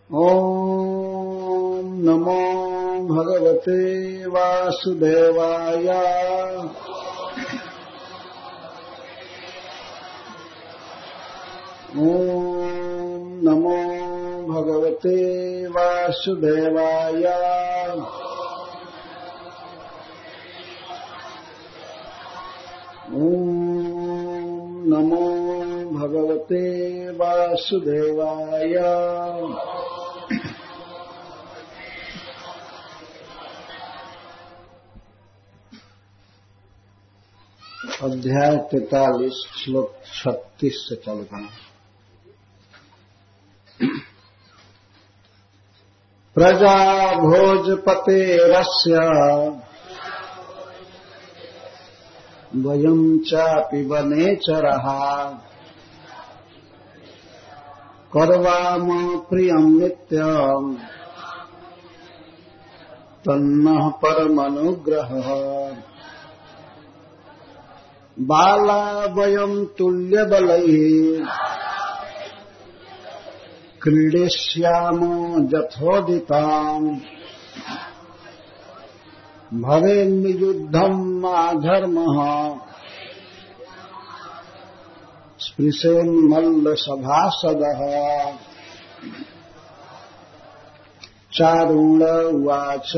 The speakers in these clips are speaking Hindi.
ॐ नमो भगवते वासुदेवाय। ॐ नमो भगवते वासुदेवाय। ॐ नमो भगवते वासुदेवाय। अध्याय 43 श्लोक 36 से चलता। प्रजा भोजपतेरस्य वयं चापि वनेचरः कर्वाम प्रियं नित्यं तन्नः परमनुग्रहः। बाला वयं तुल्यबलैः क्रीडिष्यामो यथोदिताम् भवेन्नियुद्धं माधर्मः स्पृशेन्मल्लसभासदः। चारुण उवाच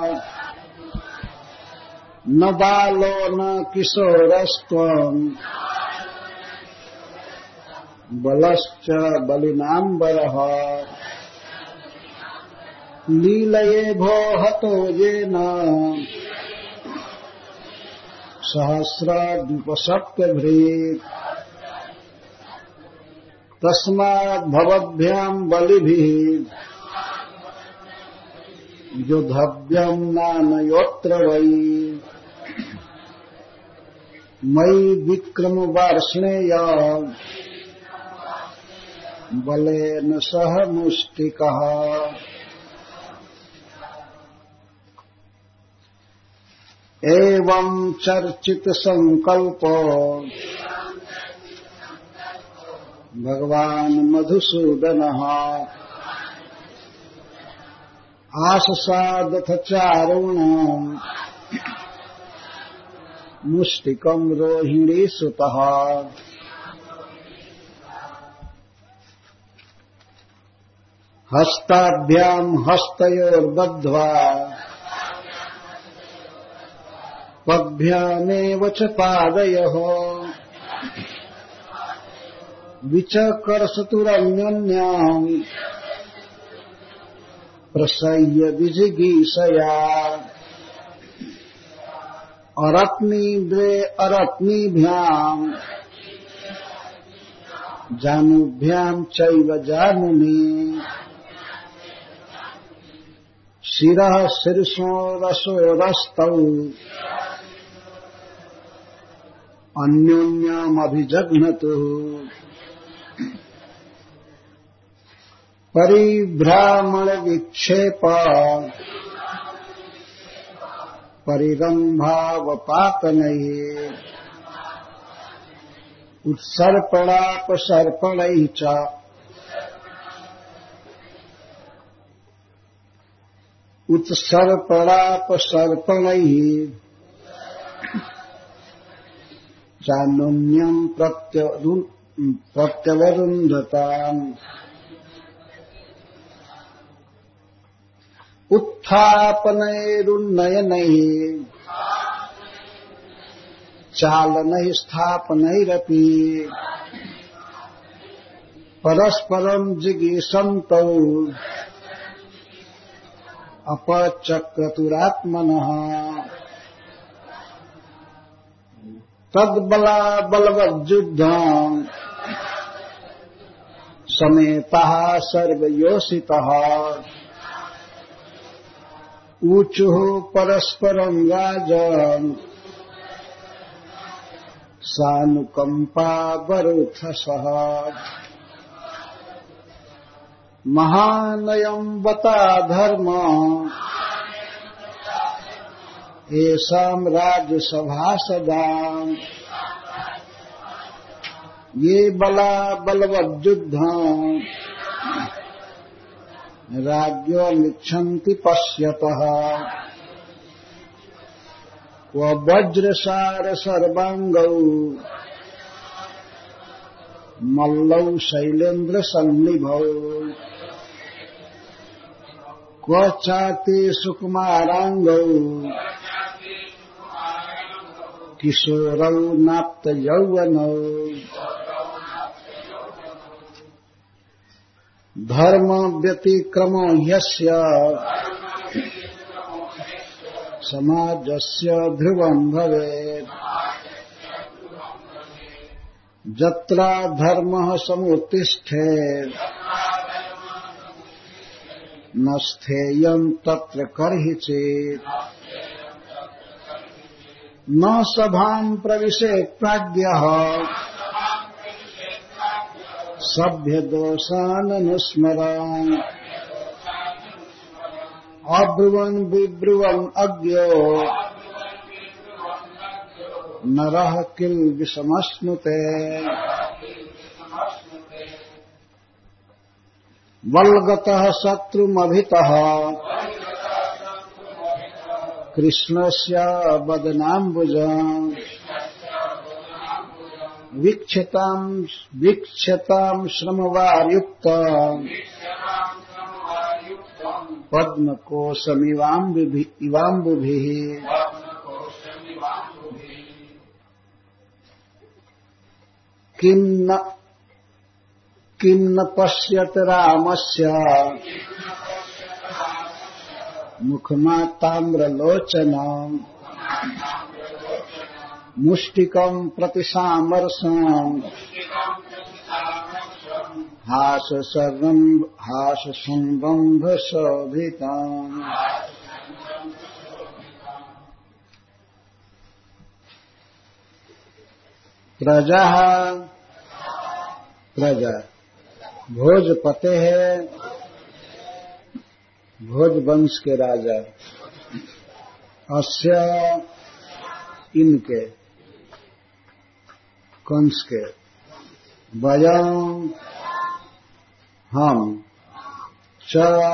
न बालो न किशोरस्त्वं बलश्च बलिनाम्बरः। लीलये भो हतो येन सहस्राद्युपसप्तभृत्। तस्माद् भवद्भ्यां बलिभिः योद्धव्यं नानयोऽत्र वै। मयि विक्रमवार्ष्णेय बलेन सह मुष्टिकः। एवं चर्चित संकल्पो भगवान् मधुसूदनः आससादथ चारुणम् मुष्टिकं रोहिणीसुतः। हस्ताभ्यां हस्तयोर्बद्ध्वा पद्भ्यामेव च पादयोः विचकर्षतुरन्योन्यम् प्रसह्य विजिगीषया। अरत्नीद्वे अरत्नीभ्याम् जानुभ्यां चैव जानुनि। शिरः शीर्षोरसोरस्तौ अन्योन्यमभिजघ्नतुः। परिभ्रामण विक्षेप परिरम्भावपातनैः उत्सर्पणापसर्पणैः च उत्सर्पणापसर्पणैः चानुन्यं प्रत्यवरुन्धताम्। उत्थापनैरुन्नयनैः चालनैः स्थापनैरपि परस्परं जिगीषन्तौ अपचक्रतुरात्मनः। तद्बला बलवद्युद्धम् समेतः सर्वयोषितः। ऊचुः परस्परं राजन् सानुकम्पावरुथसः। महानयं वता धर्म येषां राजसभासदाम् ये बला बलवद्युद्धम् राज्ञो निच्छन्ति पश्यतः क्व वज्रसार सर्वांगौ मल्लौ शैलेन्द्र सन्निभौ क्व चाति सुकुमारांगौ किशोरौ नाप्त यौवनौ धर्म व्यतिक्रमो ह्यस्य समाजस्य ध्रुवं भवेत् जत्रा धर्मः समुत्तिष्ठेत् न स्थेयं तत्र कर्हिचित् न सभां प्रविशेत् प्राज्ञः सभ्य दोषान् अनुस्मरान् अब्रुवन् विब्रुवन् अज्ञो नरः किल विषमश्नुते वल्गतः शत्रुमभितः कृष्णस्य वदनाम्बुजम् वीक्षताम् श्रमवार्युक्तम् पद्मकोशमिवाम्बुभिः किं न पश्यत रामस्य मुखमाताम्रलोचनम् मुष्टिकम् प्रतिसामर्शम् हाससंबंधशोभितम् प्रजा भोजपते है, भोज वंश के राजा। अस्य इनके, कंस के, वयम् हम, च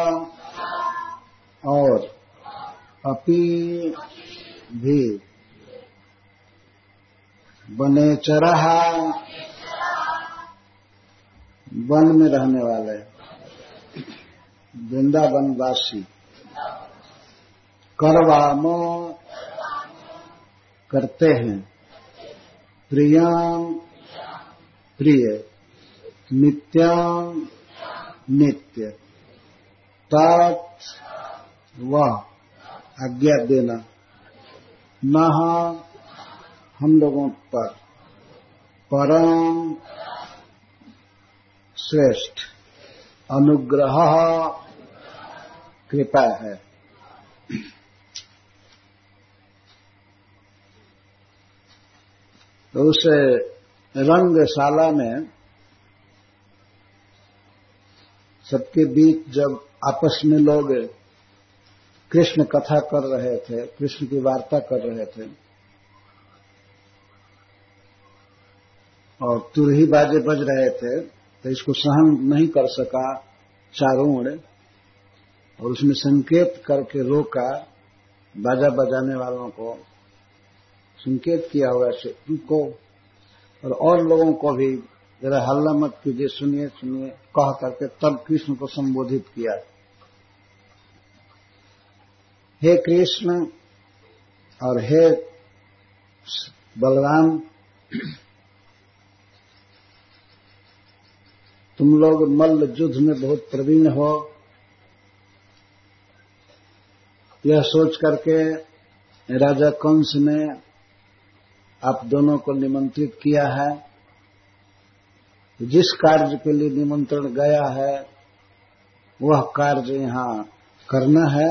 और अपि भी, वनेचरः वन में रहने वाले, वृंदावनवासी, करवामो करते हैं, प्रियम प्रिय, नित्यम नित्य, तत् वह आज्ञा देना, नह हम लोगों पर, परम श्रेष्ठ, अनुग्रह कृपा है। तो उस रंगशाला में सबके बीच जब आपस में लोग कृष्ण कथा कर रहे थे, कृष्ण की वार्ता कर रहे थे, और तुरही बाजे बज रहे थे, तो इसको सहन नहीं कर सका चारों, और उसने संकेत करके रोका, बाजा बजाने वालों को संकेत किया हुआ से उनको और लोगों को भी जरा हल्ला मत कीजिए, सुनिए सुनिए कह करके तब कृष्ण को संबोधित किया। हे कृष्ण और हे बलराम, तुम लोग मल्ल युद्ध में बहुत प्रवीण हो, यह सोच करके राजा कंस ने आप दोनों को निमंत्रित किया है। जिस कार्य के लिए निमंत्रण गया है वह कार्य यहाँ करना है।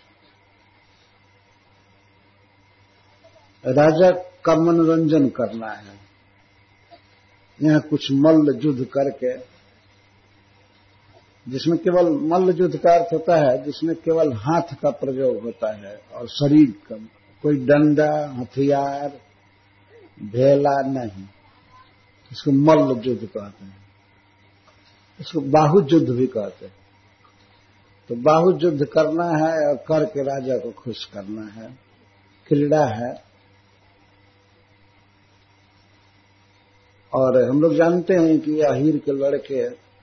राजा का मनोरंजन करना है, यहाँ कुछ मल्ल युद्ध करके, जिसमें केवल मल्ल युद्ध का अर्थ होता है जिसमें केवल हाथ का प्रयोग होता है और शरीर का, कोई डंडा हथियार भेला नहीं, इसको मल्ल युद्ध कहते हैं, इसको बाहु युद्ध भी कहते हैं। तो बाहुत युद्ध करना है और करके राजा को खुश करना है, क्रीड़ा है। और हम लोग जानते हैं कि अहीर के लड़के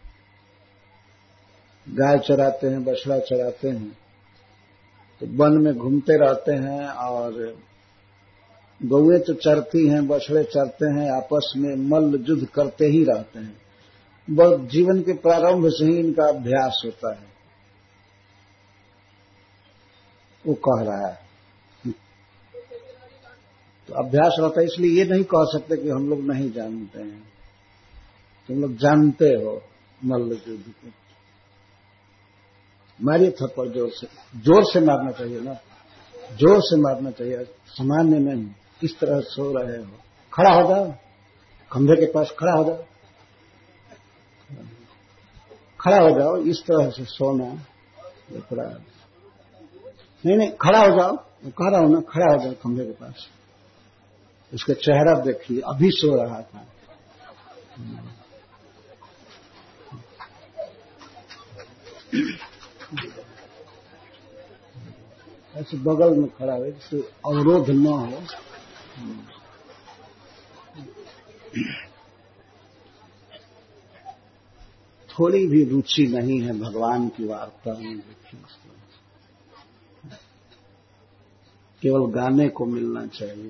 गाय चराते हैं, बछड़ा चराते हैं, तो वन में घूमते रहते हैं और गौएं तो चरती हैं, बछड़े चरते हैं, आपस में मल्ल युद्ध करते ही रहते हैं। बहुत जीवन के प्रारंभ से ही इनका अभ्यास होता है, वो कह रहा है। तो अभ्यास रहता है, इसलिए ये नहीं कह सकते कि हम लोग नहीं जानते हैं। तुम लोग जानते हो मल्ल युद्ध को। मारिए थप्पड़ जोर से मारना चाहिए ना, जोर से मारना चाहिए, सामान्य नहीं। किस तरह सो रहे हो, खड़ा हो जाओ, खंभे के पास खड़ा हो जाओ, खड़ा हो जाओ। इस तरह से सोना अपराध नहीं, खड़ा हो जाओ, कह रहा हूं ना, खड़ा हो जाओ खंभे के पास। उसका चेहरा देखिए, अभी सो रहा था। ऐसे बगल में खड़ा हो, जिससे अवरोध न हो। थोड़ी भी रुचि नहीं है भगवान की वार्ता में, देखिए, केवल गाने को मिलना चाहिए।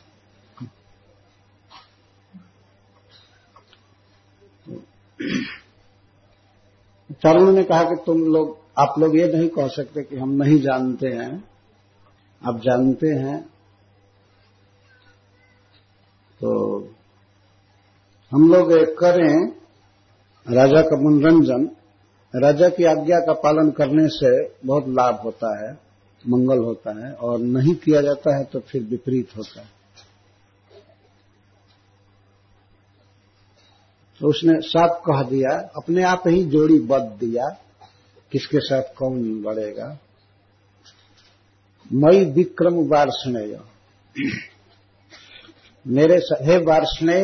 तरुण ने कहा कि आप लोग ये नहीं कह सकते कि हम नहीं जानते हैं, आप जानते हैं। तो हम लोग करें राजा का मनोरंजन। राजा की आज्ञा का पालन करने से बहुत लाभ होता है, मंगल होता है, और नहीं किया जाता है तो फिर विपरीत होता है। तो उसने साफ कह दिया, अपने आप ही जोड़ी बंध दिया, किसके साथ कौन लड़ेगा। मई विक्रम वार्ष्णेय, मेरे हे वार्ष्णेय,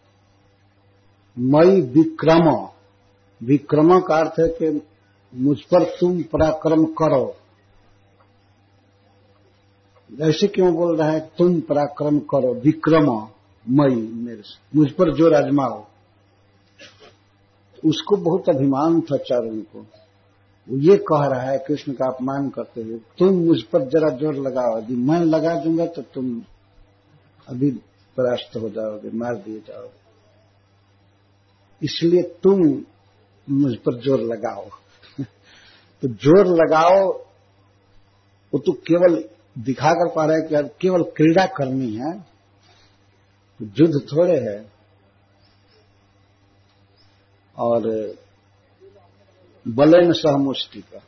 मई विक्रम। विक्रम का अर्थ है कि मुझ पर तुम पराक्रम करो। ऐसे क्यों बोल रहा है, तुम पराक्रम करो, विक्रम मई, मेरे से मुझ पर जो आजमाओ। उसको बहुत अभिमान था चारुण को, वो ये कह रहा है कृष्ण का अपमान करते हुए, तुम मुझ पर जरा जोर लगाओ, यदि मैं लगा दूंगा तो तुम अभी परास्त हो जाओगे, मार दिए जाओगे, इसलिए तुम मुझ पर जोर लगाओ। तो जोर लगाओ, वो तो केवल दिखाकर पा रहा है कि अब केवल क्रीड़ा करनी है, युद्ध थोड़े है। और बलेन सह मुष्टि का,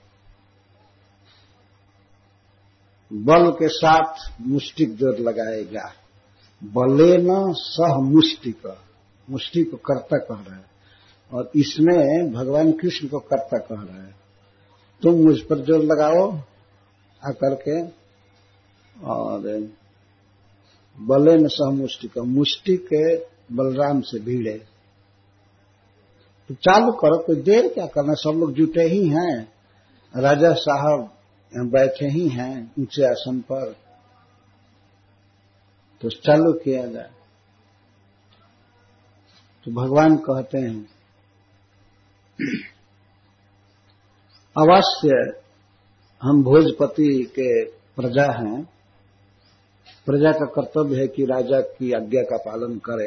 बल के साथ मुष्टिक जोर लगाएगा। बलेन सह मुष्टि का, मुष्टि को कर्ता कह रहा है, और इसमें भगवान कृष्ण को कर्ता कह रहा है। तुम मुझ पर जोर लगाओ आकर के, और बलेन सह मुष्टि का, मुष्टि के बलराम से भिड़े। तो चालू करो, कोई देर क्या करना, सब लोग जुटे ही हैं, राजा साहब यहाँ बैठे ही हैं ऊंचे आसन पर, तो चालू किया जाए। तो भगवान कहते हैं, अवश्य हम भोजपति के प्रजा हैं, प्रजा का कर्तव्य है कि राजा की आज्ञा का पालन करे।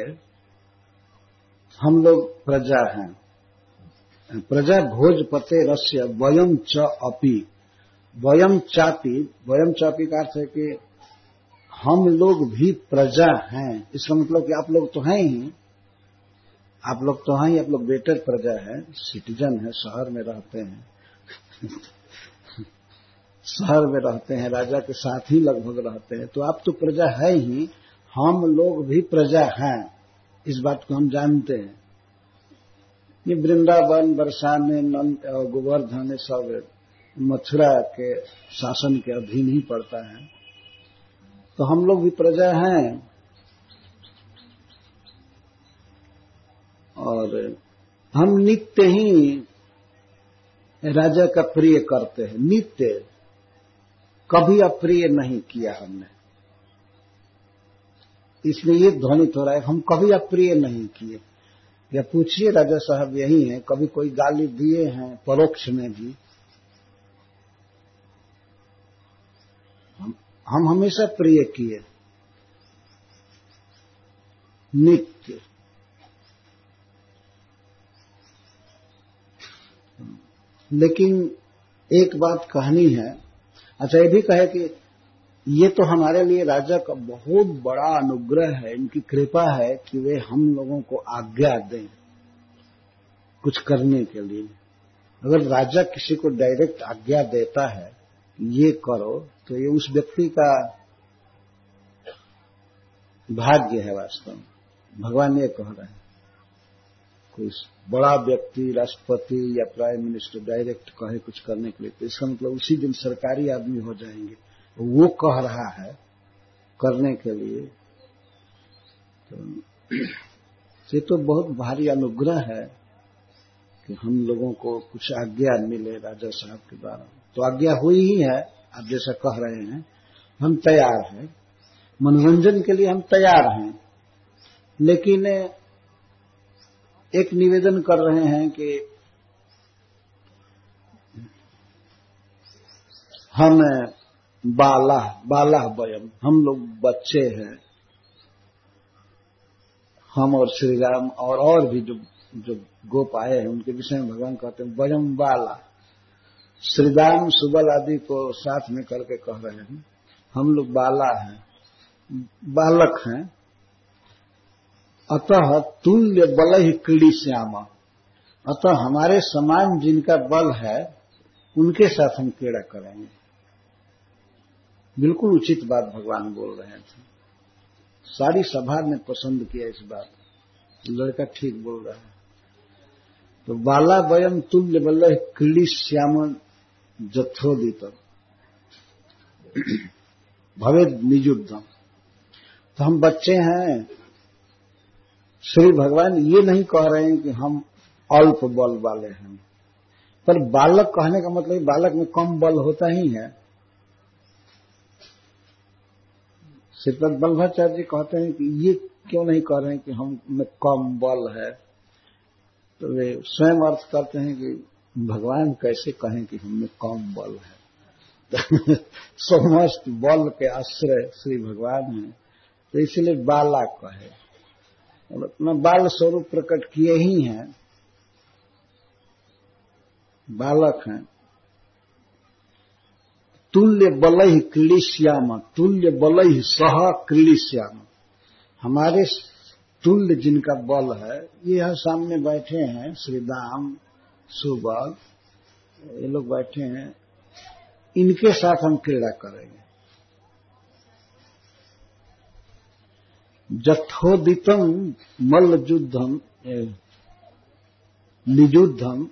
हम लोग प्रजा हैं, प्रजा भोजपते रस्य वयम च अपि, वयम चापी, वयम चापी का अर्थ है कि हम लोग भी प्रजा हैं। इसका मतलब कि आप लोग तो हैं ही, आप लोग तो हैं ही, आप लोग बेटर प्रजा है, सिटीजन है, शहर में रहते हैं। शहर में रहते हैं, राजा के साथ ही लगभग रहते हैं, तो आप तो प्रजा है ही, हम लोग भी प्रजा हैं, इस बात को हम जानते हैं। ये वृंदावन, बरसाने, नंद और गोवर्धन सब मथुरा के शासन के अधीन ही पड़ता है, तो हम लोग भी प्रजा हैं। और हम नित्य ही राजा का प्रिय करते हैं नित्य, कभी अप्रिय नहीं किया हमने। इसलिए ये ध्वनित हो रहा है हम कभी अप्रिय नहीं किए। या पूछिए राजा साहब यही है, कभी कोई गाली दिए हैं परोक्ष में भी? हम हमेशा प्रिय किए नित्य। लेकिन एक बात कहनी है, अच्छा ये भी कहे कि ये तो हमारे लिए राजा का बहुत बड़ा अनुग्रह है, इनकी कृपा है कि वे हम लोगों को आज्ञा दें कुछ करने के लिए। अगर राजा किसी को डायरेक्ट आज्ञा देता है ये करो, तो ये उस व्यक्ति का भाग्य है वास्तव में। भगवान ये कह रहे हैं, कोई बड़ा व्यक्ति राष्ट्रपति या प्राइम मिनिस्टर डायरेक्ट कहे कुछ करने के लिए, तो इसका मतलब उसी दिन सरकारी आदमी हो जाएंगे। वो कह रहा है करने के लिए, तो ये तो बहुत भारी अनुग्रह है कि हम लोगों को कुछ आज्ञा मिले राजा साहब के द्वारा। तो आज्ञा हुई ही है, आप जैसा कह रहे हैं, हम तैयार हैं, मनोरंजन के लिए हम तैयार हैं। लेकिन एक निवेदन कर रहे हैं कि हम बाला वयम, हम लोग बच्चे हैं, हम और श्री राम और भी जो गोप आए हैं उनके विषय में भगवान कहते हैं वयम बाला। श्री राम सुबल आदि को साथ में करके कह रहे हैं हम लोग बाला हैं, बालक हैं। अतः तुल्य बल ही क्रीड़ी श्यामा, अतः हमारे समान जिनका बल है उनके साथ हम क्रीड़ा करेंगे। बिल्कुल उचित बात भगवान बोल रहे थे, सारी सभा ने पसंद किया इस बात, लड़का ठीक बोल रहा है। तो बाला वयम तुल्य बल क्रीड़ी श्याम जथोदितम भवे निजुद्धम। तो हम बच्चे हैं। श्री भगवान ये नहीं कह रहे हैं कि हम अल्प बल वाले हैं, पर बालक कहने का मतलब बालक में कम बल होता ही है। श्रीपद वल्लभाचार्य जी कहते हैं कि ये क्यों नहीं कह रहे हैं कि हम में कम बल है, तो वे स्वयं अर्थ करते हैं कि भगवान कैसे कहें कि हम में कम बल है। समस्त बल के आश्रय श्री भगवान हैं, तो इसलिए बाला कहे और अपना बाल स्वरूप प्रकट किए ही हैं, बालक हैं। तुल्य बलहि क्रीडिष्याम, तुल्य बलहि सह क्रीडिष्याम, हमारे तुल्य जिनका बल है, ये यहां सामने बैठे हैं श्री राम सुबल, ये लोग बैठे हैं, इनके साथ हम क्रीड़ा करेंगे। जथोदितम मल्ल युद्धम निजुद्धम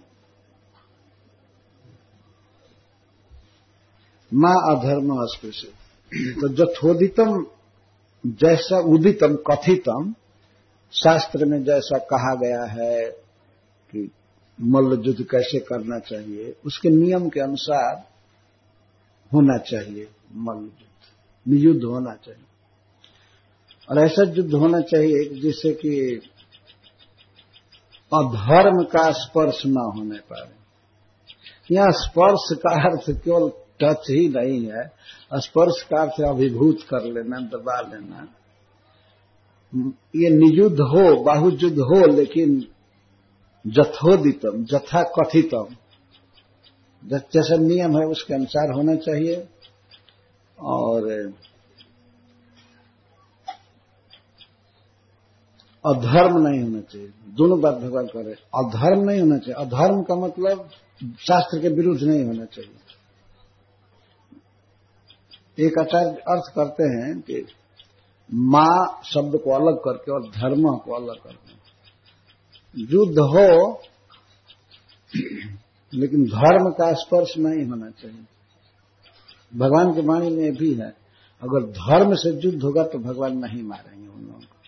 मां अधर्म अस्पृश्य। तो जथोदितम जैसा उदितम कथितम, शास्त्र में जैसा कहा गया है कि मल्ल युद्ध कैसे करना चाहिए, उसके नियम के अनुसार होना चाहिए। मल्ल युद्ध नियुद्ध होना चाहिए, और ऐसा युद्ध होना चाहिए जिससे कि अधर्म का स्पर्श न होने पाए। यहां स्पर्श का अर्थ केवल टच ही नहीं है, स्पर्श का अर्थ अभिभूत कर लेना, दबा लेना। ये नियुद्ध हो, बाहुयुद्ध हो, लेकिन जथोदितम जथा कथितम, जैसा नियम है उसके अनुसार होना चाहिए। और अधर्म नहीं होना चाहिए। दोनों बात भगवान कह रहे, अधर्म नहीं होना चाहिए। अधर्म का मतलब शास्त्र के विरुद्ध नहीं होना चाहिए। एक आचार्य अर्थ करते हैं कि मां शब्द को अलग करके और धर्म को अलग करके, युद्ध हो लेकिन धर्म का स्पर्श नहीं होना चाहिए। भगवान की वाणी में भी है, अगर धर्म से युद्ध होगा तो भगवान नहीं मारेंगे उन लोगों को।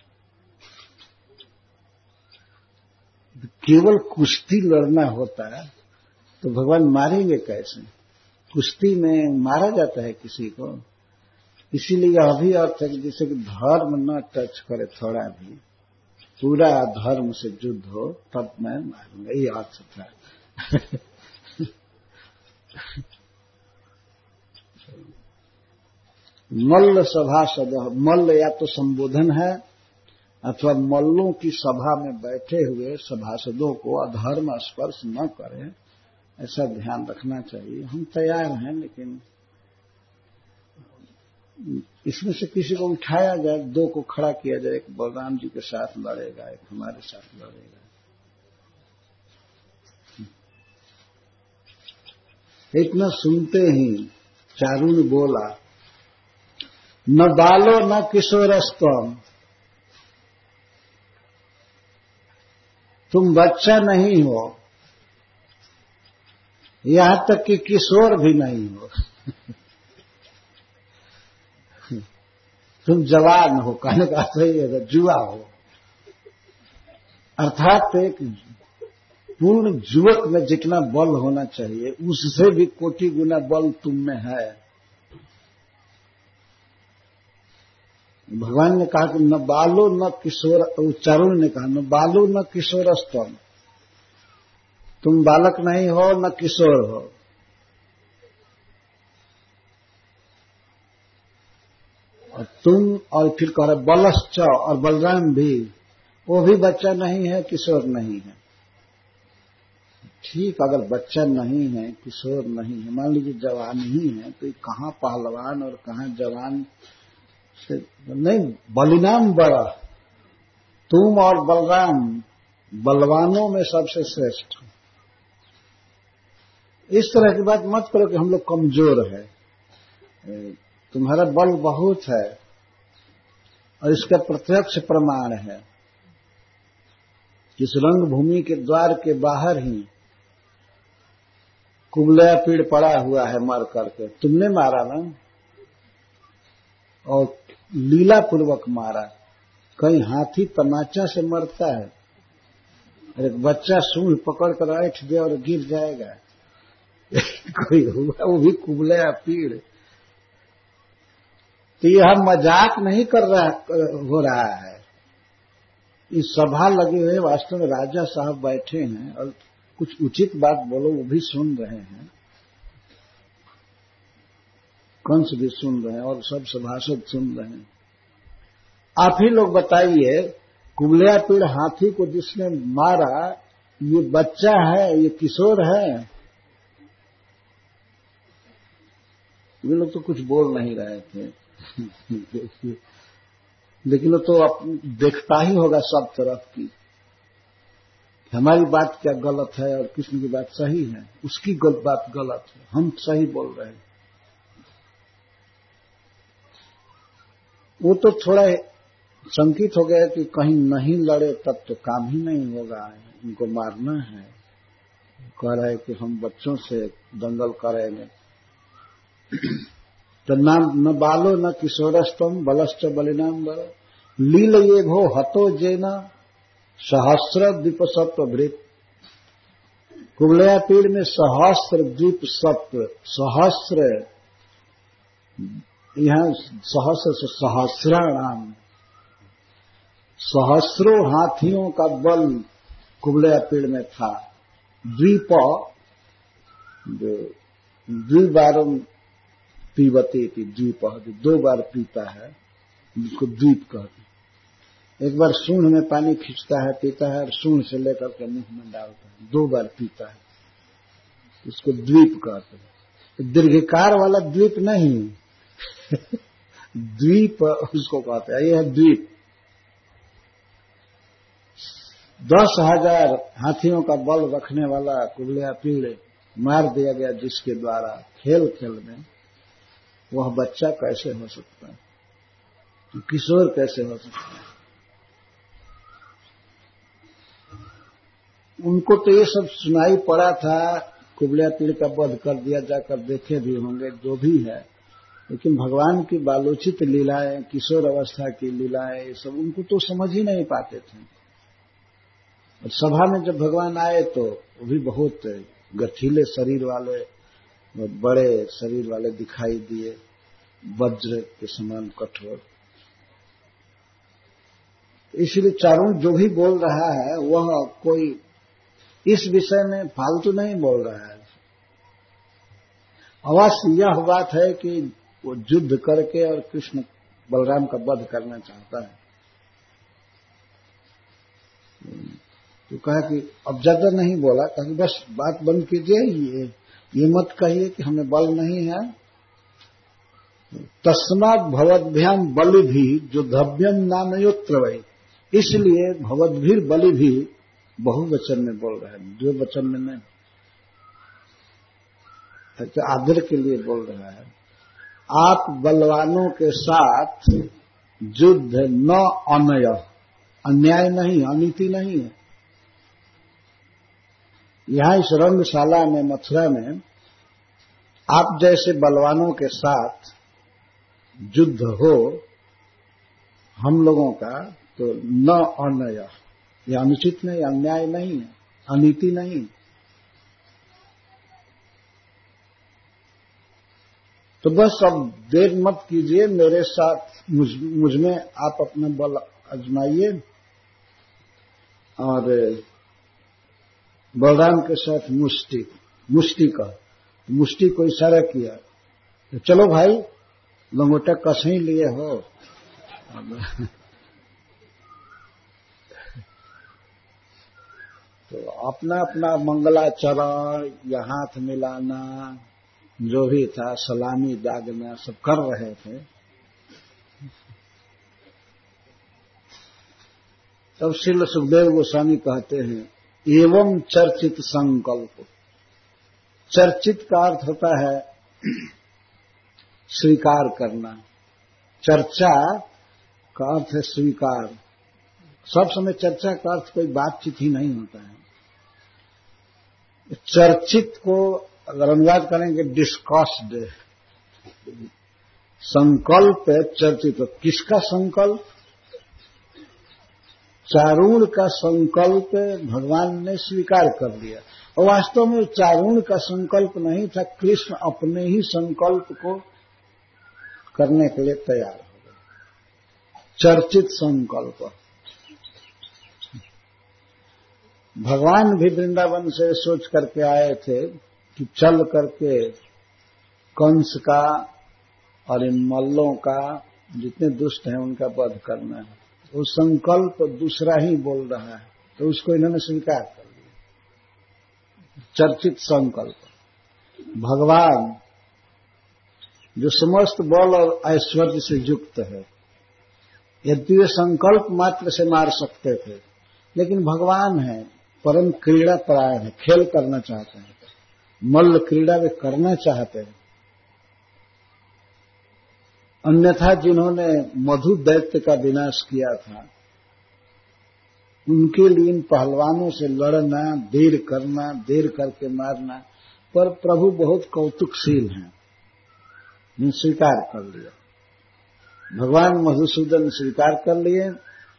केवल कुश्ती लड़ना होता है तो भगवान मारेंगे कैसे? कुश्ती में मारा जाता है किसी को। इसीलिए यह भी अर्थ है कि जैसे कि धर्म न टच करे थोड़ा भी, पूरा धर्म से युद्ध हो तब मैं मारूंगा, ये अर्थ था। मल्ल सभासद, मल्ल या तो संबोधन है अथवा मल्लों की सभा में बैठे हुए सभासदों को अधर्म स्पर्श न करें, ऐसा ध्यान रखना चाहिए। हम तैयार हैं, लेकिन इसमें से किसी को उठाया जाए, दो को खड़ा किया जाए, एक बलराम जी के साथ लड़ेगा, एक हमारे साथ लड़ेगा। इतना सुनते ही चारू ने बोला, न बालो न किशोरस्तम, तुम बच्चा नहीं हो, यहां तक कि किशोर भी नहीं हो। तुम जवान हो, कहने का सही है, जुआ हो। अर्थात एक पूर्ण युवक में जितना बल होना चाहिए उससे भी कोटि गुना बल तुम में है। भगवान ने कहा कि न बालो न किशोर, चारुण ने कहा न बालो न किशोरस्तम, तुम बालक नहीं हो न किशोर हो। और तुम, और फिर कह रहे बलश्च, और बलराम भी, वो भी बच्चा नहीं है, किशोर नहीं है। ठीक, अगर बच्चा नहीं है, किशोर नहीं है, मान लीजिए जवान ही है, तो कहाँ पहलवान और कहाँ जवान से नहीं, बलिनाम बड़ा, तुम और बलराम बलवानों में सबसे श्रेष्ठ। इस तरह की बात मत करो कि हम लोग कमजोर है, तुम्हारा बल बहुत है, और इसका प्रत्यक्ष प्रमाण है कि इस रंग भूमि के द्वार के बाहर ही कुबलया पीड़ पड़ा हुआ है मर करके, तुमने मारा ना, और लीला पूर्वक मारा। कहीं हाथी तमाचा से मरता है, एक बच्चा सूंड पकड़ कर ऐठ दे और गिर जाएगा। कोई हुआ, वो भी कुबलया पीड़। तो यह मजाक नहीं हो रहा है। इस सभा लगे हुए वास्तव में राजा साहब बैठे हैं और कुछ उचित बात बोलो, वो भी सुन रहे हैं, कंस भी सुन रहे हैं और सब सभासद सुन रहे हैं। आप ही लोग बताइए, कुबलया पीड़ हाथी को जिसने मारा, ये बच्चा है, ये किशोर है? ये लोग तो कुछ बोल नहीं रहे थे। लेकिन वो तो देखता ही होगा सब तरफ की, हमारी बात क्या गलत है और कृष्ण की बात सही है, उसकी बात गलत है, हम सही बोल रहे हैं। वो तो थोड़ा शंकित हो गया कि कहीं नहीं लड़े तब तो काम ही नहीं होगा, इनको मारना है। कह रहा है कि हम बच्चों से दंगल करेंगे। तो न बालो न किशोरस्तम बलश्च बलिनाम बल, लील ये भो हतो जेना सहस्र द्वीप सत्व भृत। कुबलया पीड़ में सहस्र द्वीप सत्व, सहस्र, यहां सहस्र से सहस्राणाम, सहस्रों हाथियों का बल कुबलया पीड़ में था। द्वीप, जो द्विबारम पीबती थी, द्वीप जो दो बार पीता है जिसको द्वीप कहते हैं। एक बार सूंड में पानी खींचता है, पीता है, और सूंड से लेकर के मुंह में डालता है, दो बार पीता है, इसको द्वीप कहते हैं। दीर्घकार वाला द्वीप नहीं, द्वीप उसको कहते हैं, यह है द्वीप। 10,000 हाथियों का बल रखने वाला कुबलया पीड़ मार दिया गया, जिसके द्वारा खेल खेल में वह बच्चा कैसे हो सकता है, किशोर कैसे हो सकता है? उनको तो ये सब सुनाई पड़ा था, कुबलया पीड़ का वध कर दिया, जाकर देखे भी होंगे, जो भी है। लेकिन भगवान की बालोचित लीलाएं, किशोर अवस्था की लीलाएं, ये सब उनको तो समझ ही नहीं पाते थे। और सभा में जब भगवान आए तो वो भी बहुत गठीले शरीर वाले, बड़े शरीर वाले दिखाई दिए, वज्र के समान कठोर। इसलिए चारुण जो भी बोल रहा है वह कोई इस विषय में फालतू नहीं बोल रहा है। अवश्य यह बात है कि वो युद्ध करके और कृष्ण बलराम का वध करना चाहता है। तो कहा कि अब ज्यादा नहीं बोला, कहा कि बस बात बंद कीजिए, ये मत कहिए कि हमें बल नहीं है। तस्मात् भवद्भ्याम बलि भी जो धव्यम नानयोत्र वही, इसलिए भवद्भीर बलि भी बहुवचन में बोल रहा है, द्विवचन में नहीं, तो आदर के लिए बोल रहा है। आप बलवानों के साथ युद्ध न अनय, अन्याय नहीं, अनीति नहीं है। यहां इस रंगशाला में मथुरा में आप जैसे बलवानों के साथ युद्ध हो हम लोगों का, तो न अनय, यह अनुचित नहीं, अन्याय नहीं है, अनीति नहीं। तो बस अब देर मत कीजिए, मेरे साथ मुझ में आप अपना बल आजमाइए। और बलराम के साथ मुष्टि को इशारा किया, तो चलो भाई लंगोटा कसही लिए हो। तो अपना अपना मंगलाचरण या हाथ मिलाना जो भी था, सलामी दागना सब कर रहे थे। तब श्रील सुखदेव गोस्वामी कहते हैं, एवं चर्चित संकल्प। चर्चित का अर्थ होता है स्वीकार करना, चर्चा का अर्थ है स्वीकार। सब समय चर्चा का अर्थ कोई बातचीत ही नहीं होता है। चर्चित को अगर अनुवाद करेंगे डिस्कस्ड, संकल्प चर्चित। किसका संकल्प? चारुण का संकल्प भगवान ने स्वीकार कर लिया। और वास्तव में चारुण का संकल्प नहीं था, कृष्ण अपने ही संकल्प को करने के लिए तैयार हो गए। चर्चित संकल्प। भगवान भी वृंदावन से सोच करके आए थे कि चल करके कंस का और इन मल्लों का, जितने दुष्ट हैं उनका वध करना है। वो संकल्प दूसरा ही बोल रहा है, तो उसको इन्होंने स्वीकार कर लिया। चर्चित संकल्प। भगवान जो समस्त बल और ऐश्वर्य से युक्त है, यदि वे संकल्प मात्र से मार सकते थे, लेकिन भगवान है, परम क्रीड़ा परायण है, खेल करना चाहते हैं, मल्ल क्रीड़ा वे करना चाहते हैं। अन्यथा जिन्होंने मधु दैत्य का विनाश किया था, उनके लिए इन पहलवानों से लड़ना, देर करना, देर करके मारना, पर प्रभु बहुत कौतुकशील हैं, ने स्वीकार कर लिया। भगवान मधुसूदन स्वीकार कर लिए,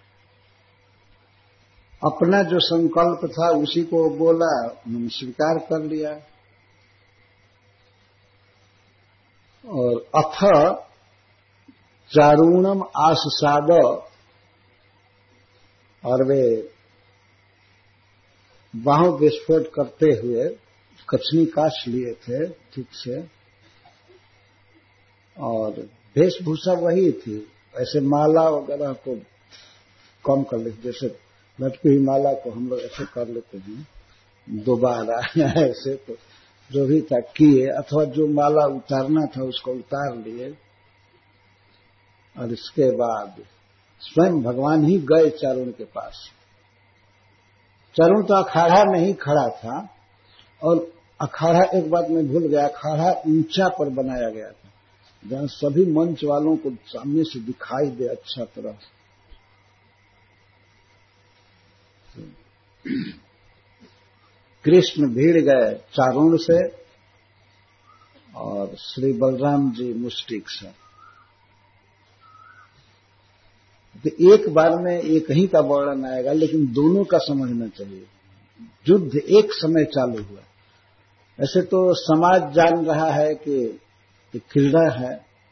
अपना जो संकल्प था उसी को बोला, उन्होंने स्वीकार कर लिया। और अथ चारुणम आससाद, और वे बाहों विस्फोट करते हुए कछनी काश लिए थे ठीक से, और वेशभूषा वही थी। ऐसे माला वगैरह को कम कर लेते, जैसे लटकी हुई माला को हम लोग ऐसे कर लेते हैं दोबारा, ऐसे तो जो भी था किए, अथवा जो माला उतारना था उसको उतार लिए। और इसके बाद स्वयं भगवान ही गए चारुण के पास। चारुण तो अखाड़ा में ही खड़ा था, और अखाड़ा, एक बात मैं भूल गया, अखाड़ा ऊंचा पर बनाया गया था, जहां सभी मंच वालों को सामने से दिखाई दे अच्छा तरह। कृष्ण भीड़ गए चारुण से और श्री बलराम जी मुष्टिक से। तो एक बार में एक ही का वर्णन आएगा, लेकिन दोनों का समझना चाहिए। युद्ध एक समय चालू हुआ, ऐसे तो समाज जान रहा है कि क्रीड़ा है,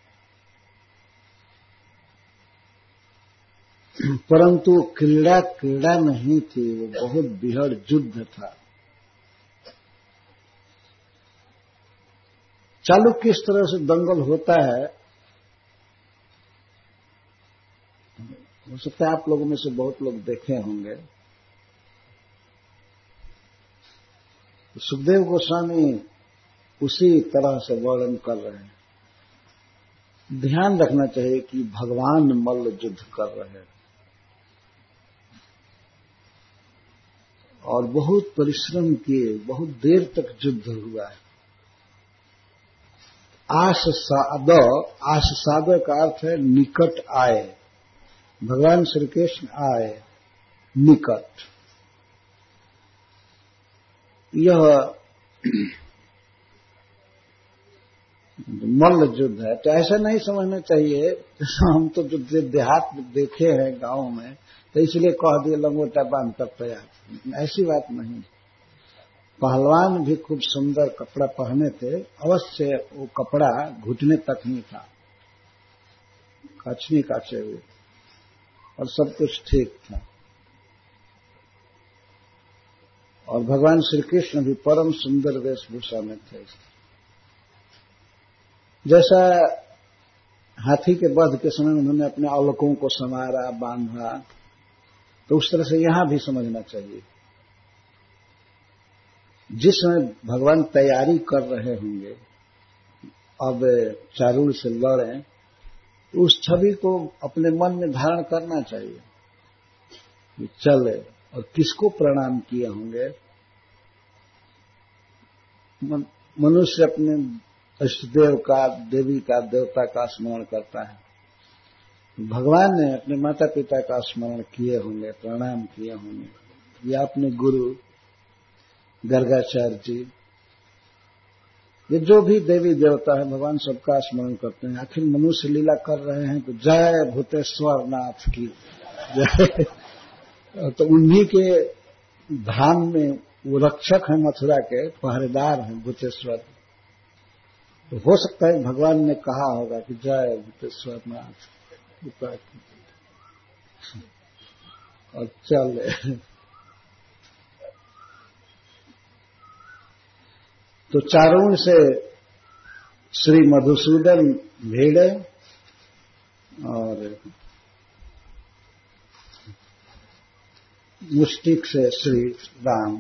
परंतु क्रीड़ा क्रीड़ा नहीं थी, वो बहुत बृहद युद्ध था। चालू किस तरह से दंगल होता है, हो सकता है आप लोगों में से बहुत लोग देखे होंगे। सुखदेव गोस्वामी उसी तरह से वर्णन कर रहे हैं। ध्यान रखना चाहिए कि भगवान मल्ल युद्ध कर रहे हैं और बहुत परिश्रम किए, बहुत देर तक युद्ध हुआ है। आससाद का अर्थ है निकट आए, भगवान श्री कृष्ण आए निकट। यह मल्ल युद्ध है। तो ऐसा नहीं समझना चाहिए हम तो जो देहात में देखे हैं गांव में, तो इसलिए कह दिए लंगोटा बांध कर तैयार। ऐसी बात नहीं। पहलवान भी खूब सुंदर कपड़ा पहने थे, अवश्य वो कपड़ा घुटने तक ही था, कछनी काचे हुए, और सब कुछ ठीक था। और भगवान श्री कृष्ण भी परम सुंदर वेशभूषा में थे। जैसा हाथी के वध के समय उन्होंने अपने औलकों को संवारा, बांधा, तो उस तरह से यहां भी समझना चाहिए। जिस समय भगवान तैयारी कर रहे होंगे अब चारूण से लड़ें, तो उस छवि को अपने मन में धारण करना चाहिए कि चले। और किसको प्रणाम किए होंगे? मनुष्य अपने इष्टदेव का, देवी का, देवता का स्मरण करता है। भगवान ने अपने माता पिता का स्मरण किए होंगे, प्रणाम किए होंगे, या अपने गुरु गर्गाचार्य जी, ये जो भी देवी देवता है भगवान सबका स्मरण करते हैं। आखिर मनुष्य लीला कर रहे हैं तो जय भूतेश्वर नाथ की जय। तो उन्हीं के धाम में वो रक्षक हैं, मथुरा के पहरेदार हैं भूतेश्वर। तो हो सकता है भगवान ने कहा होगा कि जय भूतेश्वर नाथ और चले। तो चारूण से श्री मधुसूदन भिड़े और मुष्टिक से श्री राम।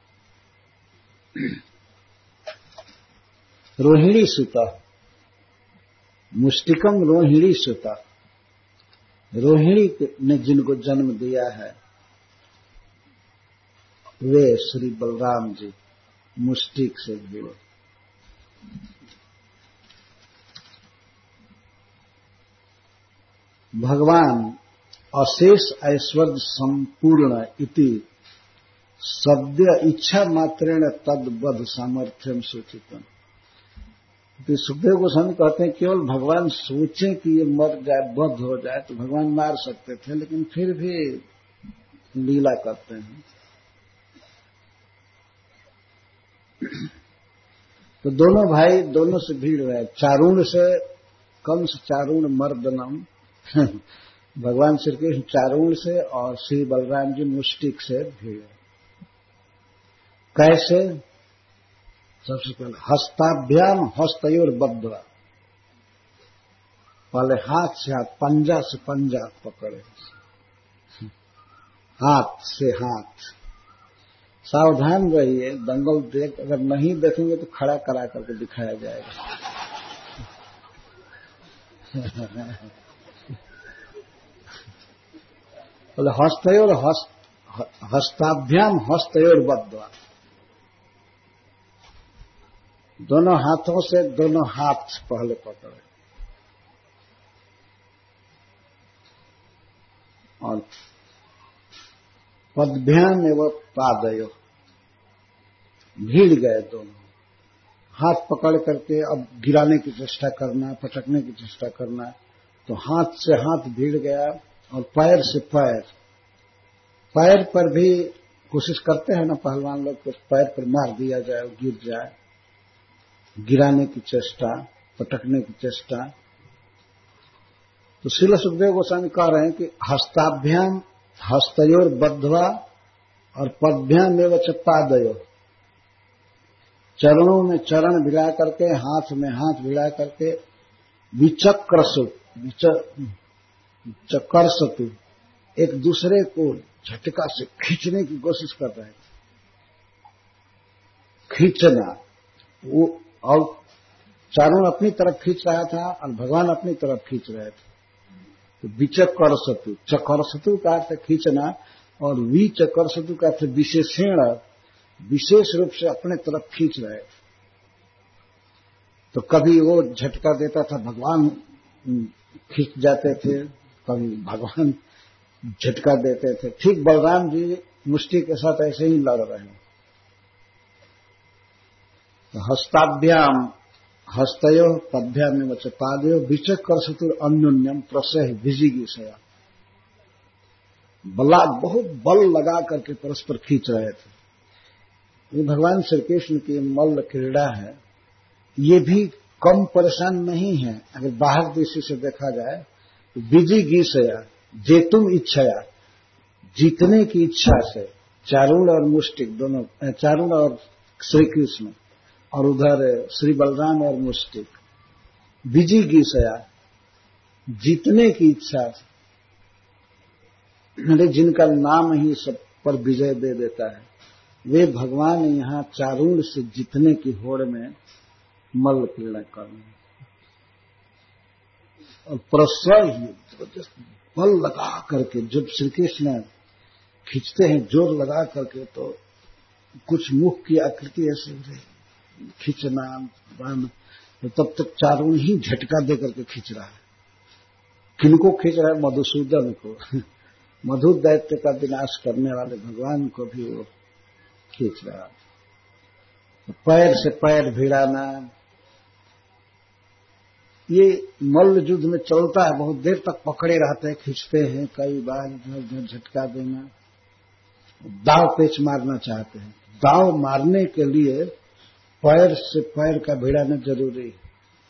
रोहिणी सुता, मुष्टिकम रोहिणी सुता, रोहिणी ने जिनको जन्म दिया है वे श्री बलराम जी मुष्टिक से भिड़े। भगवान अशेष ऐश्वर्य संपूर्ण इति सद्य इच्छा मात्रेण तद्वद सामर्थ्यम सूचितम। तो सुखदेव गोस्वामी कहते हैं केवल भगवान सोचे कि ये मर जाए, बद्ध हो जाए, तो भगवान मार सकते थे, लेकिन फिर भी लीला करते हैं। तो दोनों भाई दोनों से भीड़ रहे, चारूण से कंस चारूण मर्दनम भगवान श्री कृष्ण चारूण से और श्री बलराम जी मुष्टिक से भीड़। कैसे? सबसे पहले हस्ताभ्याम हस्तयोर बद्ध, पहले हाथ से हाथ, पंजा से पंजा पकड़े, हाथ से हाथ। सावधान रहिए, दंगल देख अगर नहीं देखेंगे तो खड़ा करा करके दिखाया जाएगा। बोले हस्तयोर हस्ताभ्याम हस्तयोर बद्ध, दोनों हाथों से दोनों हाथ पहले पकड़े और पदभ्याम एवं पादयो, भीड़ गए दोनों। हाथ पकड़ करके अब गिराने की चेष्टा करना, पटकने की चेष्टा करना, तो हाथ से हाथ भीड़ गया और पैर से पैर। पैर पर भी कोशिश करते हैं ना पहलवान लोग, तो पैर पर मार दिया जाए और गिर जाए, गिराने की चेष्टा, पटकने की चेष्टा। तो श्रील सुखदेव गोस्वामी कह रहे हैं कि हस्ताभ्याम हस्तयोर बद्धवा और पदभ्याम एवं च पादयो, चरणों में चरण भिड़ा करके, हाथ में हाथ भिड़ा करके, विचक्रसु चकरसतु, एक दूसरे को झटका से खींचने की कोशिश कर रहे थे। खींचना, वो और चारों अपनी तरफ खींच रहा था और भगवान अपनी तरफ खींच रहे थे। तो विचकरसतु, चकरसतु का अर्थ खींचना और विचकरसतु का अर्थ विशेषण, विशेष रूप से अपने तरफ खींच रहे थे। तो कभी वो झटका देता था, भगवान खींच जाते थे, कभी भगवान झटका देते थे। ठीक बलराम जी मुष्टि के साथ ऐसे ही लड़ रहे हैं। तो हस्ताभ्याम हस्तयो पदभ्याम एवं च पादयो विचकरसतुर अन्योन्यम प्रसह विजिगीषया, बहुत बल लगा करके परस्पर खींच रहे थे। ये भगवान श्री कृष्ण की मल्ल क्रीड़ा है। ये भी कम परेशान नहीं है। अगर बाहर दृष्टि से देखा जाए तो विजिगीषया, जेतुम इच्छया, जीतने की इच्छा से, चारूण और मुष्टिक दोनों, चारूण और श्री कृष्ण और उधर श्री बलराम और मुष्टिक, विजिगीषया, जीतने की इच्छा से, जिनका नाम ही सब पर विजय दे देता है, वे भगवान यहां चारूण से जीतने की होड़ में मल्ल क्रीड़ा कर रहे हैं। और प्रसव जबरदस्त बल लगा करके, जब श्री कृष्ण खींचते हैं जोर लगा करके, तो कुछ मुख की आकृति ऐसे खींचना, तो तब तक चारों ही झटका दे करके खींच रहा है। किनको खींच रहा है? मधुसूदन को, मधु दैत्य का विनाश करने वाले भगवान को भी वो खींच रहा है। तो पैर से पैर भिड़ाना, ये मल्ल युद्ध में चलता है। बहुत देर तक पकड़े रहते हैं, खींचते हैं, कई बार इधर उधर झटका देना, दाव पेच मारना चाहते हैं। दाव मारने के लिए पैर से पैर का भिड़ाना जरूरी है।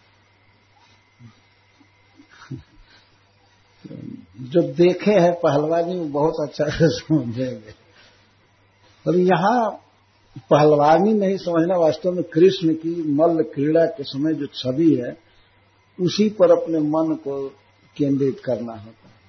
जो देखे हैं पहलवानी वो बहुत अच्छा से समझेंगे। और यहाँ पहलवानी नहीं समझना, वास्तव में कृष्ण की मल्ल क्रीड़ा के समय जो छवि है उसी पर अपने मन को केंद्रित करना होता है।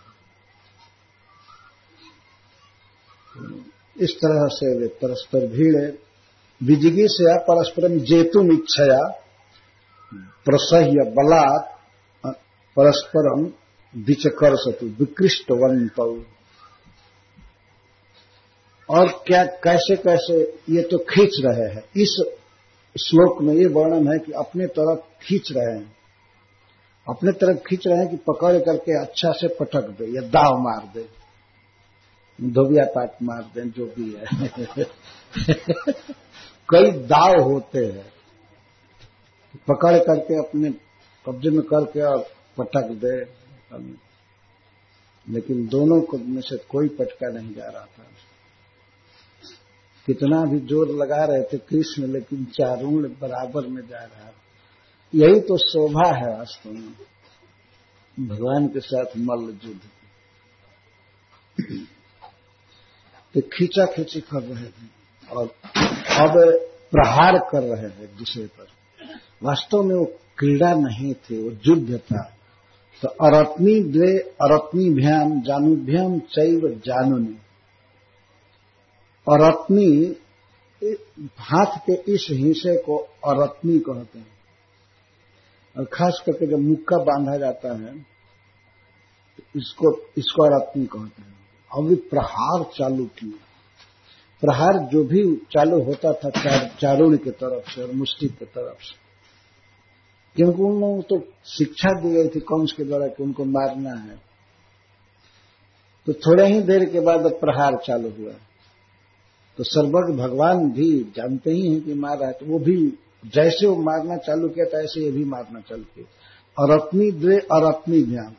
इस तरह से वे परस्पर भीड़े, विजिगीषया परस्परम जेतुम इच्छया प्रसह्य बलात् परस्परम विचकरसतु विकृष्टवन्तौ। और क्या, कैसे कैसे ये तो खींच रहे हैं। इस श्लोक में ये वर्णन है कि अपने तरफ खींच रहे हैं, अपने तरफ खींच रहे हैं कि पकड़ करके अच्छा से पटक दे या दाव मार दे, धोबिया पाट मार दे, जो भी है। कई दाव होते हैं, पकड़ करके अपने कब्जे में करके और पटक दे, लेकिन दोनों को में से कोई पटका नहीं जा रहा था। कितना भी जोर लगा रहे थे कृष्ण, लेकिन चारूण बराबर में जा रहा। यही तो शोभा है वास्तव में भगवान के साथ मल्ल युद्ध। तो खींचा खींची कर रहे थे और अब प्रहार कर रहे थे एक दूसरे पर। वास्तव में वो क्रीड़ा नहीं थी, वो युद्ध था। तो अरत्नी द्वे अरत्नीभ्याम जानुभ्याम चैव जानुनि। अरत्नी, हाथ के इस हिस्से को अरत्नी कहते हैं, और खास करके जब मुक्का बांधा जाता है इसको अरत्नी कहते हैं। अभी प्रहार चालू किए। प्रहार जो भी चालू होता था चारुण की तरफ से और मुष्टि की तरफ से, क्योंकि उन लोगों तो शिक्षा दी गई थी कंस के द्वारा कि उनको मारना है। तो थोड़े ही देर के बाद प्रहार चालू हुआ। तो सर्वज्ञ भगवान भी जानते ही हैं कि मार रहा है, तो वो भी जैसे वो मारना चालू किया था ऐसे ये भी मारना चालू किया। अरत्नी द्वे अरत्नीभ्याम,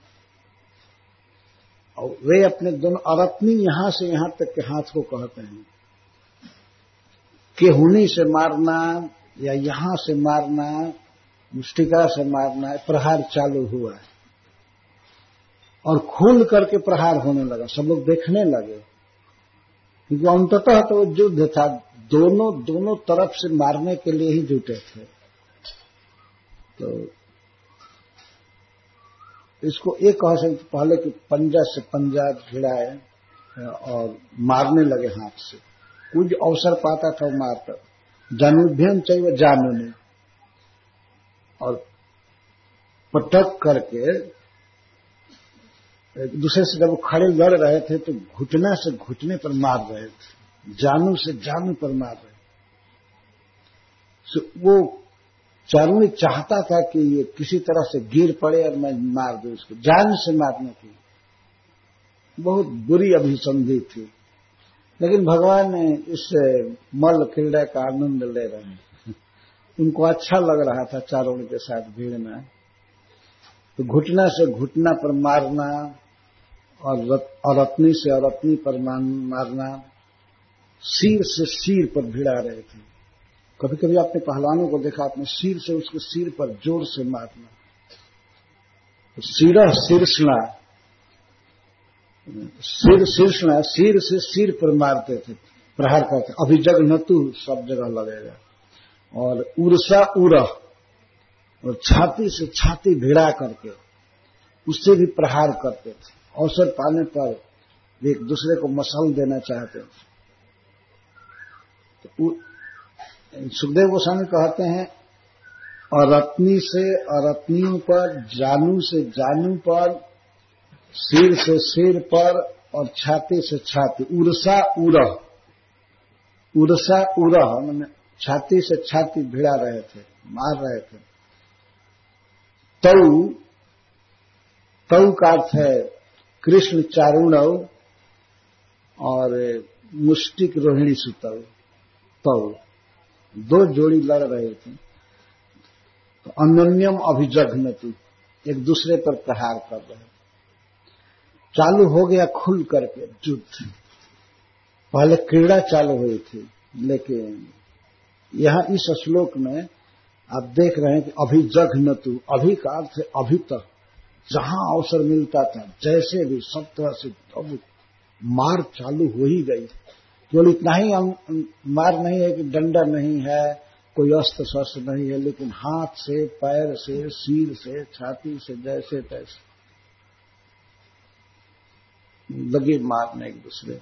और वे अपने दोनों, अरत्नी यहां से यहां तक के हाथ को कहते हैं। केहुनी से मारना, या यहां से मारना, मुष्टिका से मारना, प्रहार चालू हुआ है और खुल करके प्रहार होने लगा। सब लोग देखने लगे, क्योंकि अंततः तो युद्ध था, दोनों तरफ से मारने के लिए ही जुटे थे। तो इसको एक कह सकते पहले कि पंजा से पंजा भिड़ाए और मारने लगे हाथ से, कुछ अवसर पाता था वो मारता। जानुभ्यम चाहिए जानुनी, और पटक करके एक दूसरे से जब वो खड़े लड़ रहे थे तो घुटना से घुटने पर मार रहे थे, जानू से जानू पर मार रहे थे। वो चारुणी चाहता था कि ये किसी तरह से गिर पड़े और मैं मार दूं उसको, जान से मारने की बहुत बुरी अभिसंधि थी। लेकिन भगवान इस मल्ल क्रीड़ा का आनंद ले रहे हैं, उनको अच्छा लग रहा था चारुणी के साथ भिड़ना। तो घुटना से घुटना पर मारना और अरत्नी से अरत्नी पर मारना, सिर से सिर पर भिड़ा रहे थे। कभी कभी आपने पहलवानों को देखा, आपने सिर से उसके सिर पर जोर से मारना, तो सिर शीर्षणा, सिर से सिर पर मारते थे, प्रहार करते। अभिजघनतु सब जगह लगेगा। और उर्सा उरह, और छाती से छाती भिड़ा करके उससे भी प्रहार करते थे। अवसर पाने पर एक दूसरे को मसल देना चाहते थे। तो सुखदेव गोस्वामी कहते हैं, अरत्नी से अरत्नियों पर, जानू से जानू पर, सिर से सिर पर और छाती से छाती। उर्सा उरह, उर्सा उरह मैंने छाती से छाती भिड़ा रहे थे, मार रहे थे। तौ का अर्थ है कृष्ण चारुणव और मुष्टिक रोहिणी सुतव। तौ दो जोड़ी लड़ रहे थे। तो अन्योन्यम अभिजघनतु, एक दूसरे पर प्रहार कर रहे। चालू हो गया खुल करके युद्ध। पहले क्रीड़ा चालू हुई थी, लेकिन यहां इस श्लोक में आप देख रहे हैं कि अभिजघनतु, अभि का अर्थ है अभी तक, जहां अवसर मिलता था जैसे भी सब तरह से अब मार चालू हो ही गई। केवल इतना ही मार नहीं है कि डंडा नहीं है, कोई अस्त्र शस्त्र नहीं है, लेकिन हाथ से, पैर से, सिर से, छाती से, जैसे तैसे लगे मारने एक दूसरे।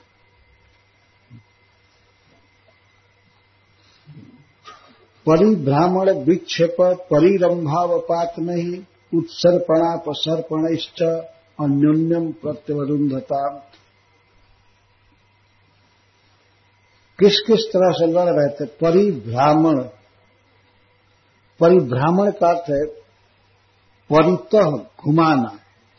परिभ्रामण विक्षेप परिरंभावपात नहीं, उत्सर्पणापसर्पणश्च अन्योन्यम प्रत्यवरुंधता। किस किस तरह से लड़ रहे थे? परिभ्रामण, परिभ्रामण का अर्थ है परितः घुमाना,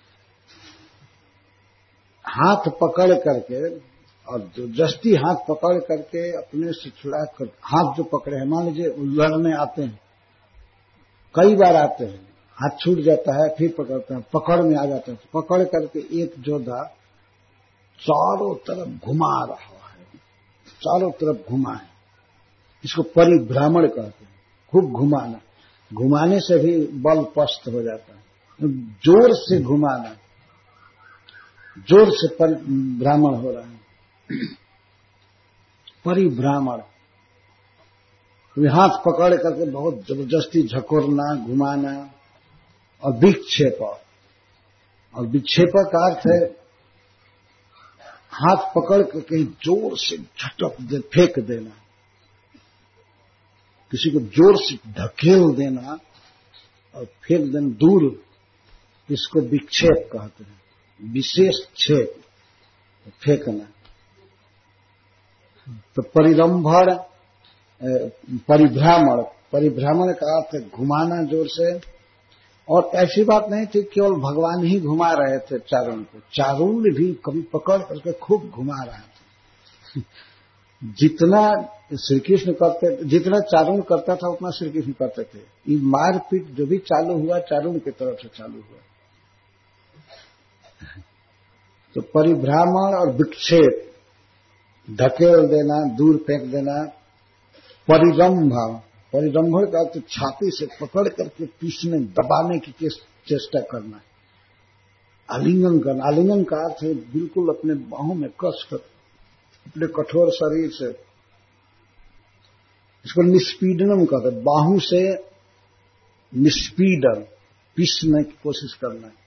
हाथ पकड़ करके, और जो जस्ती हाथ पकड़ करके अपने से छुड़ा कर, हाथ जो पकड़े हैं, मान लीजिए लड़ने आते हैं, कई बार आते हैं, हाथ छूट जाता है, फिर पकड़ते हैं, पकड़ में आ जाते हैं, पकड़ करके एक जोधा चारों तरफ घुमा रहा है, चारों तरफ घुमा है, इसको परिभ्रामण कहते हैं। खूब घुमाना, घुमाने से भी बल पस्त हो जाता है, जोर से घुमाना, जोर से परिभ्रामण हो रहा है। परिभ्रामण, हाथ पकड़ करके बहुत जबरदस्ती झकोरना, घुमाना। और विक्षेप, और विक्षेप का अर्थ है हाथ पकड़ कर कहीं जोर से झटक दे, फेंक देना, किसी को जोर से धकेल देना और फेंक देना दूर, इसको विक्षेप कहते हैं। विशेष क्षेप, फेंकना। तो परिरंभण, परिभ्रामण, परिभ्रामण का अर्थ है घुमाना जोर से। और ऐसी बात नहीं थी केवल भगवान ही घुमा रहे थे चारुण को, चारुण भी कभी पकड़ करके खूब घुमा रहा था। जितना श्री कृष्ण करते, जितना चारुण करता था उतना श्री कृष्ण करते थे। ये मारपीट जो भी चालू हुआ चारुण की तरफ से चालू हुआ। तो परिभ्रामण और विक्षेप, धकेल देना, दूर फेंक देना। परिरंभ, परिरंभण का अर्थ छाती से पकड़ करके पीसने दबाने की चेष्टा करना है। आलिंगन करना, आलिंगन का अर्थ है बिल्कुल अपने बाहों में कस कर अपने कठोर शरीर से, इसको निष्पीडनम कहते हैं। बाहों से निष्पीडन, पीसने की कोशिश करना है।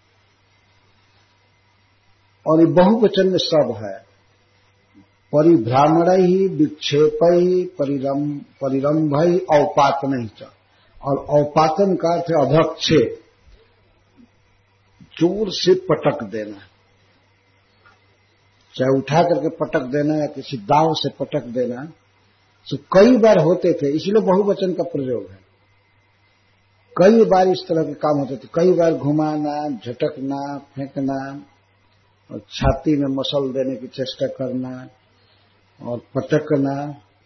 और ये बहुवचन में सब है। परिभ्रामणैः विक्षेपैः परिरंभैः औपातनैः च। और औपातन का अर्थ है अधक्षेप, जोर से पटक देना, चाहे उठा करके पटक देना या किसी दाव से पटक देना। तो कई बार होते थे, इसलिए बहुवचन का प्रयोग है। कई बार इस तरह के काम होते थे, कई बार घुमाना, झटकना, फेंकना और छाती में मसल देने की चेष्टा करना और पटकना।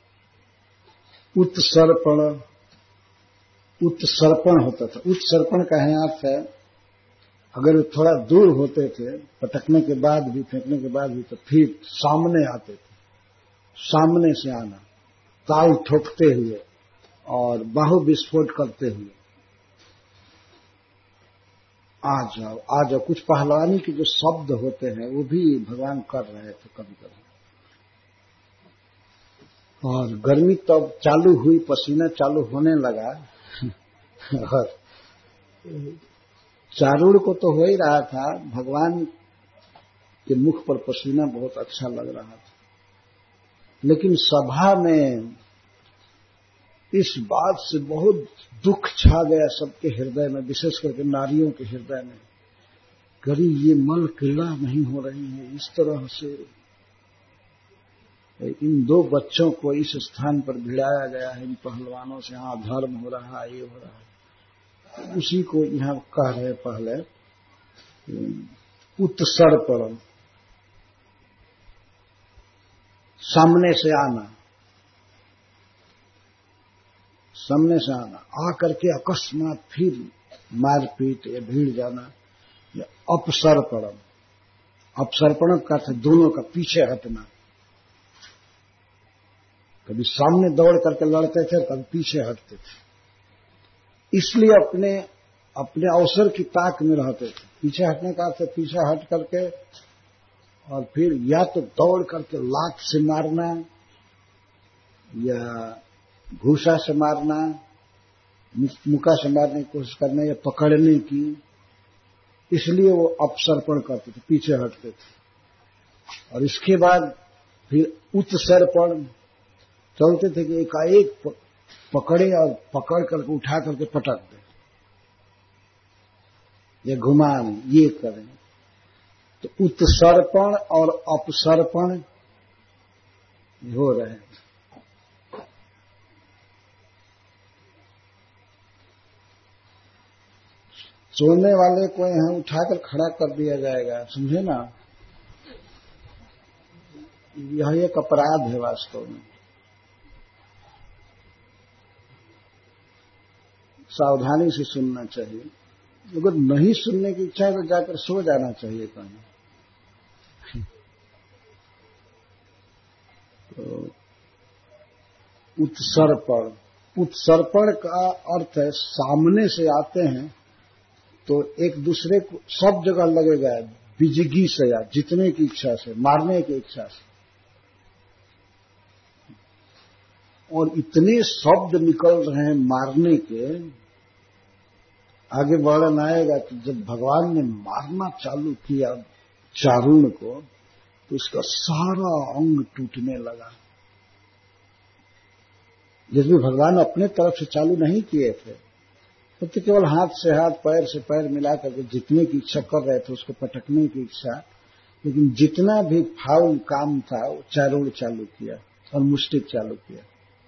उत्सर्पण, उत्सर्पण होता था। उत्सर्पण का है अर्थ है अगर वे थोड़ा दूर होते थे, पटकने के बाद भी, फेंकने के बाद भी, तो फिर सामने आते थे। सामने से आना, ताल ठोकते हुए और बाहु विस्फोट करते हुए, आ जाओ आ जाओ। कुछ पहलवानी के जो शब्द होते हैं वो भी भगवान कर रहे थे कभी कभी। और गर्मी तब चालू हुई, पसीना चालू होने लगा और चारूण को तो हो ही रहा था, भगवान के मुख पर पसीना बहुत अच्छा लग रहा था। लेकिन सभा में इस बात से बहुत दुख छा गया सबके हृदय में, विशेष करके नारियों के हृदय में। कभी ये मल क्रीड़ा नहीं हो रही है इस तरह से, इन दो बच्चों को इस स्थान पर भिड़ाया गया है इन पहलवानों से, यहाँ धर्म हो रहा है, ये हो रहा है। उसी को यहाँ कह रहे पहले उत्सर्पण, सामने से आना, सामने से आना, आकर के अकस्मात फिर मारपीट या भीड़ जाना। या अपसर्पण, अपसर्पण का अर्थ दोनों का पीछे हटना। कभी सामने दौड़ करके लड़ते थे, कभी पीछे हटते थे, इसलिए अपने अपने अवसर की ताक में रहते थे। पीछे हटने का अर्थ पीछे हट करके और फिर या तो दौड़ करके लात से मारना या घूसा से मारना, मुक्का से मारने की कोशिश करना या पकड़ने की। इसलिए वो अपसर्पण करते थे, पीछे हटते थे। और इसके बाद फिर उत्सर्पण, चलते थे कि एकाएक पकड़े और पकड़ करके उठा करके पटक दे या घुमाएं, ये करें। तो उत्सर्पण और अपसर्पण हो रहे हैं। सोने वाले को यहां उठाकर खड़ा कर दिया जाएगा, समझे ना। यह एक अपराध है वास्तव में। सावधानी से सुनना चाहिए। अगर नहीं सुनने की इच्छा है तो जाकर सो जाना चाहिए कहीं। तो उत्सर्पण, उत्सर्पण का अर्थ है सामने से आते हैं तो एक दूसरे को सब जगह लगेगा, बिजगी से या जीतने की इच्छा से, मारने की इच्छा से। और इतने शब्द निकल रहे हैं मारने के, आगे वर्णन आएगा कि जब भगवान ने मारना चालू किया चारूण को तो उसका सारा अंग टूटने लगा। जिसमें भगवान अपने तरफ से चालू नहीं किए थे, तो केवल हाथ से हाथ, पैर से पैर मिलाकर के जितने की इच्छा कर रहे थे, उसको पटकने की इच्छा। लेकिन जितना भी फाउल काम था वो चारूण चालू किया और मुष्टिक चालू किया।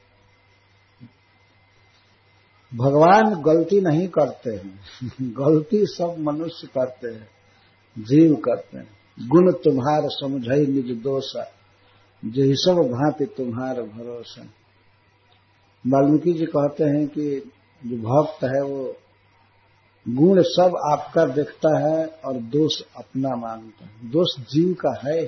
भगवान गलती नहीं करते हैं, गलती सब मनुष्य करते हैं, जीव करते हैं। गुण तुम्हार समझई निज दोषा, जे सब भांति तुम्हार भरोसा। वाल्मीकि जी कहते हैं कि जो भक्त है वो गुण सब आपका देखता है और दोष अपना मानता है। दोष जीव का है।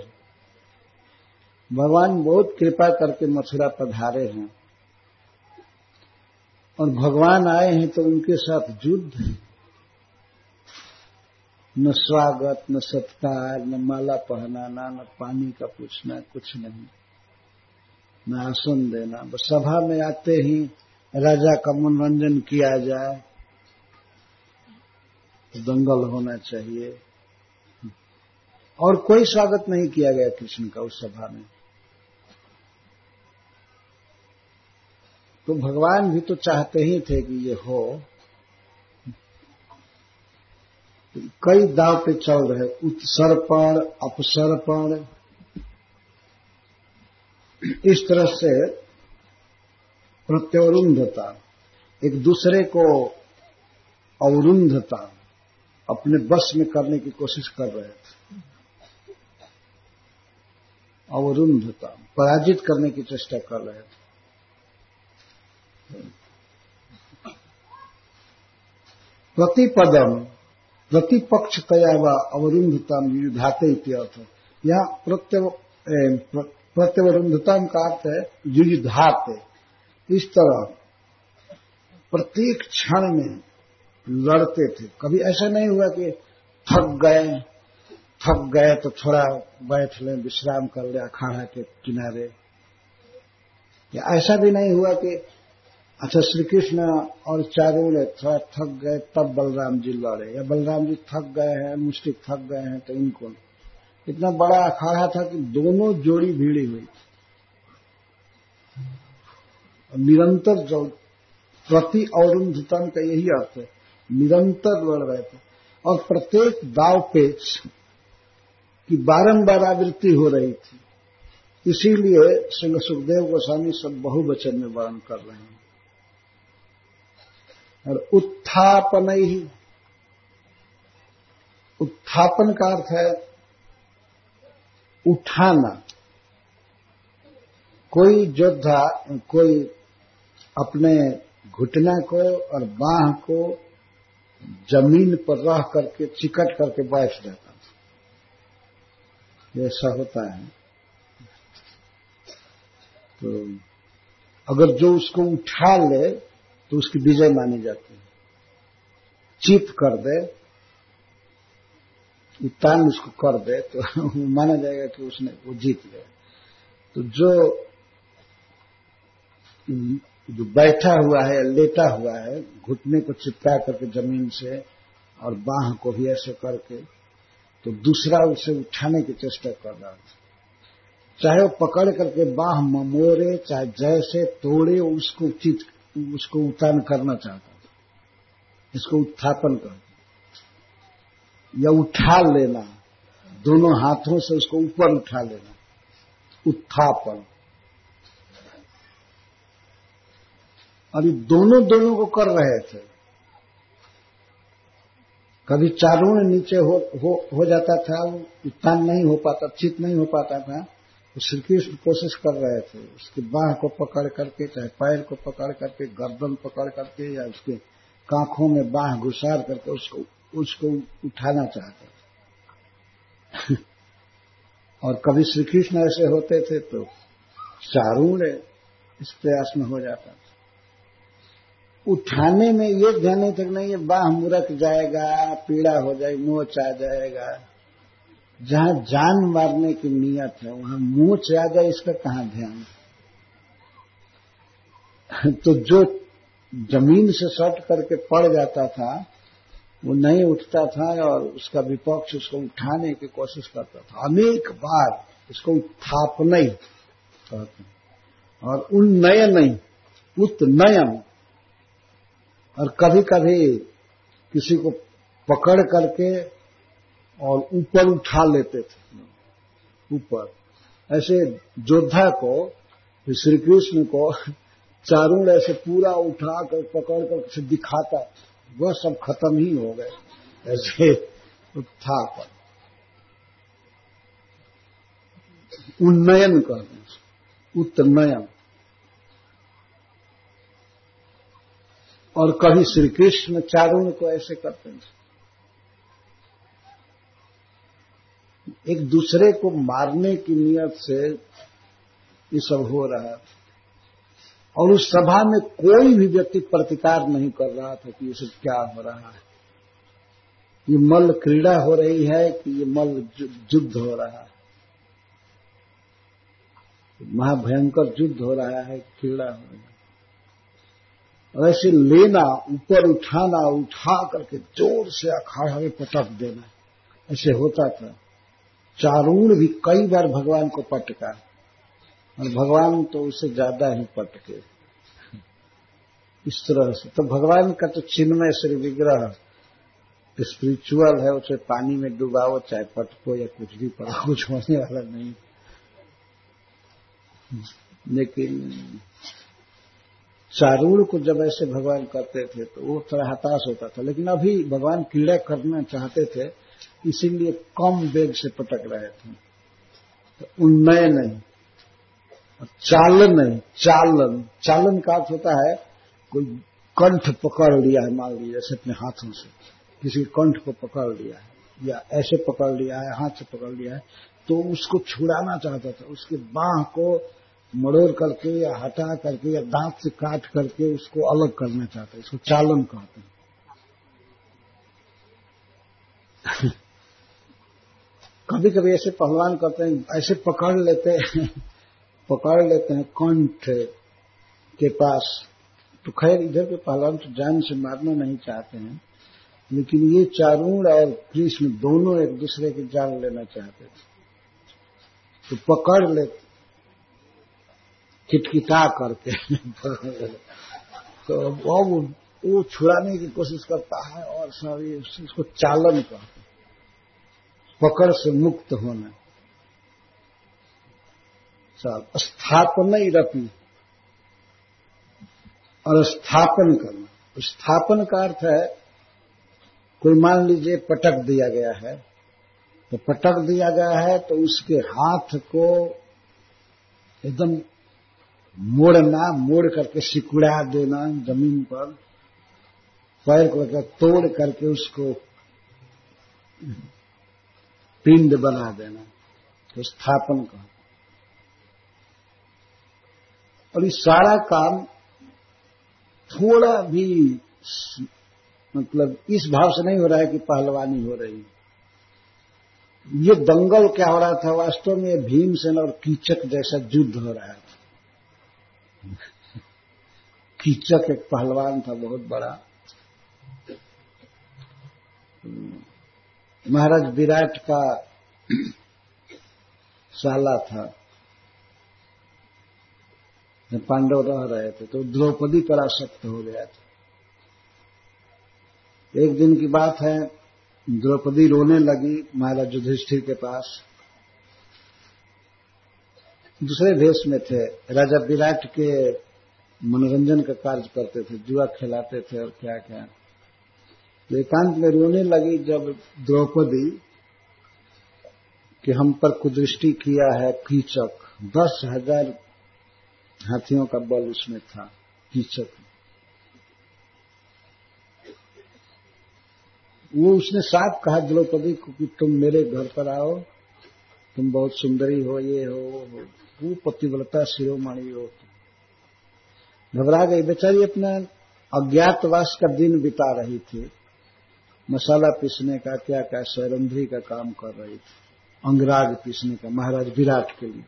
भगवान बहुत कृपा करके मथुरा पधारे हैं और भगवान आए हैं तो उनके साथ युद्ध है। न स्वागत, न सत्कार, न माला पहनाना, न पानी का पूछना, कुछ नहीं, न आसन देना। बस सभा में आते ही राजा का मनोरंजन किया जाए, दंगल होना चाहिए, और कोई स्वागत नहीं किया गया कृष्ण का उस सभा में। तो भगवान भी तो चाहते ही थे कि ये हो। कई दाव पे चल रहे, उत्सर्पण, अपसर्पण, इस तरह से प्रत्यवरुंधता, एक दूसरे को अवरुंधता, अपने बस में करने की कोशिश कर रहे थे। अवरुंधता, पराजित करने की चेष्टा कर रहे थे। प्रतिपदम, प्रतिपक्षतया व अवरुंधता युधाते इत्यर्थ। यहाँ प्रत्यवरुंधता का अर्थ है युधाते। इस तरह प्रत्येक क्षण में लड़ते थे। कभी ऐसा नहीं हुआ कि थक गए तो थोड़ा बैठ लें, विश्राम कर ले अखाड़ा के किनारे, या ऐसा भी नहीं हुआ कि अच्छा श्री कृष्ण और चारों थोड़ा थक गए तब बलराम जी लड़े, या बलराम जी थक गए हैं, मुष्टिक थक गए हैं तो इनको। इतना बड़ा अखाड़ा था कि दोनों जोड़ी भिड़ी हुई थी, और निरंतर जो प्रति अवरुंधतम का यही अर्थ है, निरंतर लड़ रहे थे। और प्रत्येक दाव पेच की बारंबार आवृत्ति हो रही थी। इसीलिए श्री सुखदेव गोस्वामी सब बहुवचन में वर्णन कर रहे हैं। और उत्थापन ही, उत्थापन का अर्थ है उठाना। कोई योद्धा कोई अपने घुटना को और बांह को जमीन पर रह करके चिकट करके बैठ जाता था, ऐसा होता है। तो अगर जो उसको उठा ले तो उसकी विजय मानी जाती है। चित कर दे, उतान उसको कर दे तो माना जाएगा कि उसने वो जीत गया। तो जो बैठा हुआ है, लेटा हुआ है, घुटने को चिपका करके जमीन से और बांह को भी ऐसे करके, तो दूसरा उसे उठाने की चेष्टा कर रहा था। चाहे वो पकड़ करके बांह ममोरे, चाहे जैसे तोड़े, उसको उतान करना चाहता था। इसको उत्थापन कर, या उठा लेना, दोनों हाथों से उसको ऊपर उठा लेना, उत्थापन। और ये दोनों को कर रहे थे। कभी चारों नीचे हो जाता था, उत्थान नहीं हो पाता, चित नहीं हो पाता था, तो श्री कृष्ण कोशिश कर रहे थे उसकी बाह को पकड़ करके, चाहे पैर को पकड़ करके, गर्दन पकड़ करके, या उसके कांखों में बाह घुसार करके उसको उठाना चाहते थे। और कभी श्री कृष्ण ऐसे होते थे तो चारूण इस प्रयास में हो जाता था। उठाने में ये ध्यान नहीं था कि नहीं ये बाह मुरक जाएगा, पीड़ा हो जाएगी, मोच आ जाएगा। जहां जान मारने की नियत है वहां मोच आ जाए, इसका कहां ध्यान। तो जो जमीन से सट करके पड़ जाता था वो नहीं उठता था, और उसका विपक्ष उसको उठाने की कोशिश करता था। अनेक बार इसको उत्थापन ही कहते हैं, और उन्नयन नहीं, उत्नयन। और कभी कभी किसी को पकड़ करके और ऊपर उठा लेते थे, ऊपर। ऐसे योद्धा को, श्री कृष्ण को चारों ऐसे पूरा उठा कर पकड़ कर दिखाता, वह सब खत्म ही हो गए। ऐसे उत्थापन, उन्नयन कहते हैं, उत्नयन। और कभी श्री कृष्ण चारों को ऐसे करते हैं, एक दूसरे को मारने की नियत से ये सब हो रहा है। और उस सभा में कोई भी व्यक्ति प्रतिकार नहीं कर रहा था कि ये सब क्या हो रहा है, ये मल्ल क्रीड़ा हो रही है कि ये मल्ल युद्ध हो रहा है, महाभयंकर युद्ध हो रहा है, क्रीड़ा हो रही है। और ऐसे लेना, ऊपर उठाना, उठा करके जोर से अखाड़ा में पटक देना, ऐसे होता था। चारूण भी कई बार भगवान को पटका और भगवान तो उससे ज्यादा ही पटके इस तरह से। तो भगवान का तो चिन्मय श्री विग्रह स्पिरिचुअल है, उसे पानी में डुबाओ चाहे पटको या कुछ भी पड़ो, कुछ होने वाला नहीं। लेकिन चारूण को जब ऐसे भगवान करते थे तो वो थोड़ा हताश होता था। लेकिन अभी भगवान क्रीड़ा करना चाहते थे, इसीलिए कम वेग से पटक रहे थे। तो उन्नय नहीं, चालन नहीं, चालन का अर्थ होता है कोई कंठ पकड़ लिया है, मान लीजिए जैसे अपने हाथों से किसी कंठ को पकड़ लिया है या ऐसे पकड़ लिया है, हाथ से पकड़ लिया है, तो उसको छुड़ाना चाहता था। उसके बाह को मड़ोड़ करके या हटा करके या दांत से काट करके उसको अलग करना चाहता है, इसको चालन कहते हैं। कभी कभी ऐसे पहलवान करते हैं, ऐसे पकड़ लेते हैं कंठ के पास। तो खैर इधर के पहलवान तो जान से मारना नहीं चाहते हैं, लेकिन ये चारूण और कृष्ण दोनों एक दूसरे की जान लेना चाहते थे। तो पकड़ लेते किटकिटा करके तो वो छुड़ाने की कोशिश करता है और सभी इसको चालन कहते हैं, पकड़ से मुक्त होना। सब स्थापन ही रखना और स्थापन करना। स्थापन का अर्थ है कोई मान लीजिए पटक दिया गया है, तो पटक दिया गया है तो उसके हाथ को एकदम मोड़ना, मोड़ करके सिकुड़ा देना जमीन पर, पैर को तोड़ करके उसको पिंड बना देना, तो स्थापन का। और ये सारा काम थोड़ा भी मतलब इस भाव से नहीं हो रहा है कि पहलवानी हो रही। ये दंगल क्या हो रहा था, वास्तव में भीमसेन और कीचक जैसा युद्ध हो रहा था। कीचक एक पहलवान था बहुत बड़ा, महाराज विराट का साला था। जब पांडव रह रहे थे तो द्रौपदी पर आसक्त हो गया था। एक दिन की बात है, द्रौपदी रोने लगी महाराज युधिष्ठिर के पास। दूसरे भेष में थे, राजा विराट के मनोरंजन का कार्य करते थे, जुआ खिलाते थे और क्या क्या। तो एकांत में रोने लगी जब द्रौपदी कि हम पर कुदृष्टि किया है कीचक। 10,000 हाथियों का बल उसमें था कीचक। वो उसने साफ कहा द्रौपदी को कि तुम मेरे घर पर आओ, तुम बहुत सुंदरी हो, ये हो, वो पतिव्रता शिरोमणि हो। घबरा गई बेचारी, अपना अज्ञातवास का दिन बिता रही थी, मसाला पीसने का क्या क्या सैरंध्री का काम कर रही थी, अंगराग पीसने का महाराज विराट के लिए।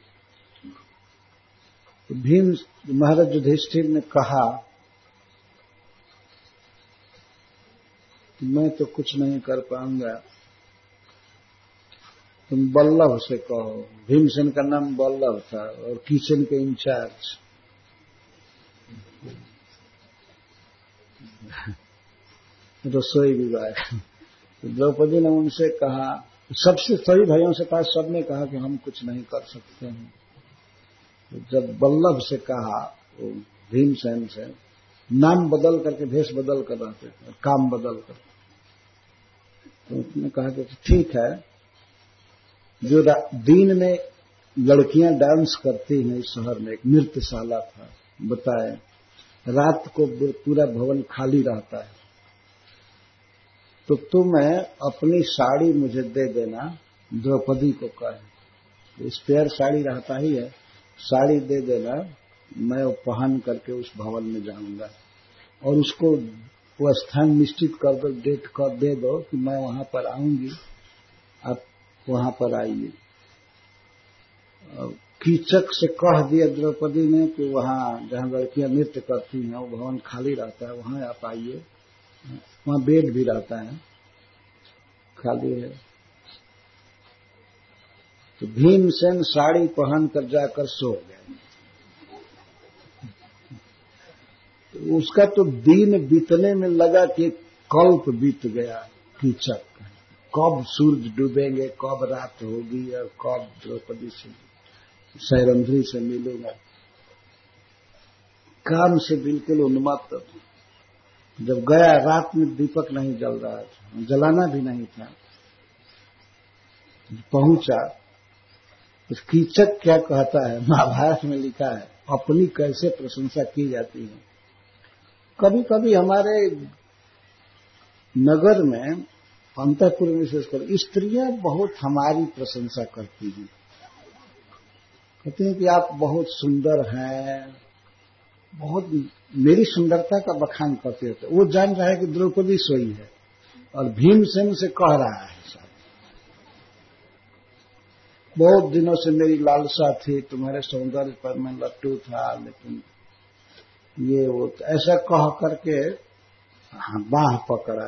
तो भीम महाराज युधिष्ठिर ने कहा कि मैं तो कुछ नहीं कर पाऊंगा, तुम बल्लभ से कहो। भीमसेन का नाम बल्लभ था और किचन के इंचार्ज। रसोई विभाग। तो द्रौपदी ने उनसे कहा, सबसे सभी भाइयों से कहा, सबने कहा कि हम कुछ नहीं कर सकते हैं। तो जब बल्लभ से कहा, वो भीमसेन से, नाम बदल करके भेष बदल कर रहते थे और काम बदल कर, तो उसने कहा कि ठीक है, जो दिन में लड़कियां डांस करती हैं इस शहर में, एक नृत्यशाला था बताए, रात को पूरा भवन खाली रहता है, तो तुम्हें अपनी साड़ी मुझे दे देना। द्रौपदी को कहे, स्पेयर साड़ी रहता ही है, साड़ी दे देना, मैं वो पहन करके उस भवन में जाऊंगा और उसको वो स्थान निश्चित कर दो, डेट कर दे दो कि मैं वहां पर आऊंगी, आप वहां पर आइए। कीचक से कह दिया द्रौपदी ने कि वहां जहां लड़कियां नृत्य करती हैं वो भवन खाली रहता है, वहां आप आइए, वहां बेड भी रहता है, खाली है। तो भीमसेन साड़ी पहनकर जाकर सो गए। तो उसका तो दिन बीतने में लगा कि कल्प बीत गया। कीचक कब सूरज डूबेंगे, कब रात होगी और कब द्रौपदी से सैरंध्री से मिलूंगा। काम से बिल्कुल उन्मत्त। जब गया रात में दीपक नहीं जल रहा था, जलाना भी नहीं था। पहुंचा तो कीचक क्या कहता है, महाभारत में लिखा है, अपनी कैसे प्रशंसा की जाती है। कभी कभी हमारे नगर में अंतःपुर विशेषकर स्त्रियां बहुत हमारी प्रशंसा करती हैं, कहती हैं कि आप बहुत सुंदर हैं, बहुत मेरी सुंदरता का बखान करते होते। वो जान रहा है कि द्रौपदी सोई है और भीमसेन से कह रहा है, बहुत दिनों से मेरी लालसा थी, तुम्हारे सौंदर्य पर मैं लट्टू था, लेकिन ये वो ऐसा कह करके बाह पकड़ा।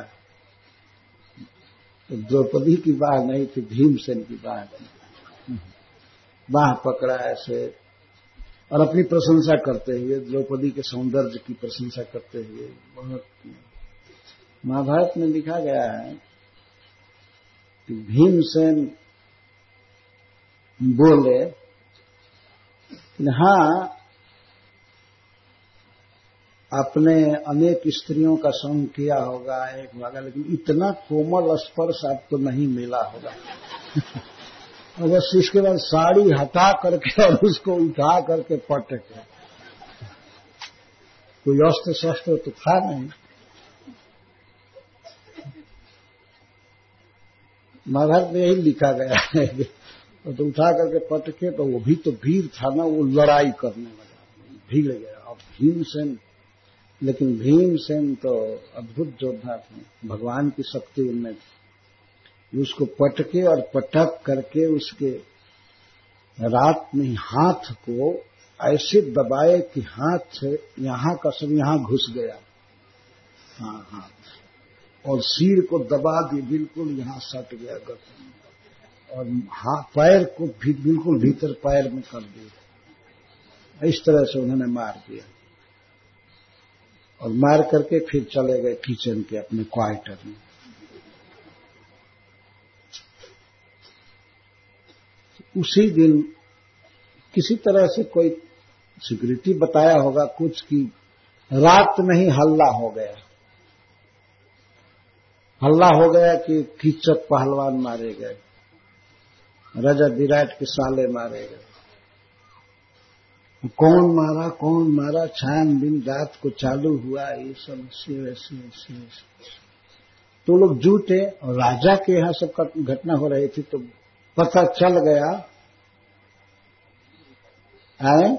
तो द्रौपदी की बाह नहीं थी, भीमसेन की बाह थी। बाह पकड़ा ऐसे और अपनी प्रशंसा करते हुए, द्रौपदी के सौंदर्य की प्रशंसा करते हुए। बहुत महाभारत में लिखा गया है कि भीमसेन बोले कि हाँ, आपने अनेक स्त्रियों का संग किया होगा, एक भागा, लेकिन इतना कोमल स्पर्श आपको नहीं मिला होगा। और बस इसके बाद साड़ी हटा करके और उसको उठा करके पटके। कोई अस्त्र शस्त्र तो था नहीं। महाभारत में यही लिखा गया है। तो उठा करके पटके, तो वो भी तो वीर था ना, वो लड़ाई करने लगा, भीड़ गया। और भीमसेन, लेकिन भीमसेन तो अद्भुत योद्धा थे, भगवान की शक्ति उनमें थी। उसको पटके और पटक करके उसके रात में हाथ को ऐसे दबाए कि हाथ से यहां का सब यहां घुस गया। हाँ हाँ, और सिर को दबा दी, बिल्कुल यहां सट गया गर्दन, और पैर को भी बिल्कुल भीतर पैर में कर दिया। इस तरह से उन्होंने मार दिया और मार करके फिर चले गए किचन के अपने क्वार्टर में। उसी दिन किसी तरह से कोई सिक्योरिटी बताया होगा कुछ की रात में ही हल्ला हो गया। हल्ला हो गया कि कीचक पहलवान मारे गए, राजा विराट के साले मारे गए। कौन मारा, छानबीन रात को चालू हुआ। ये सब ऐसे तो लोग जुटे और राजा के यहाँ सब घटना हो रही थी, तो पता चल गया। आए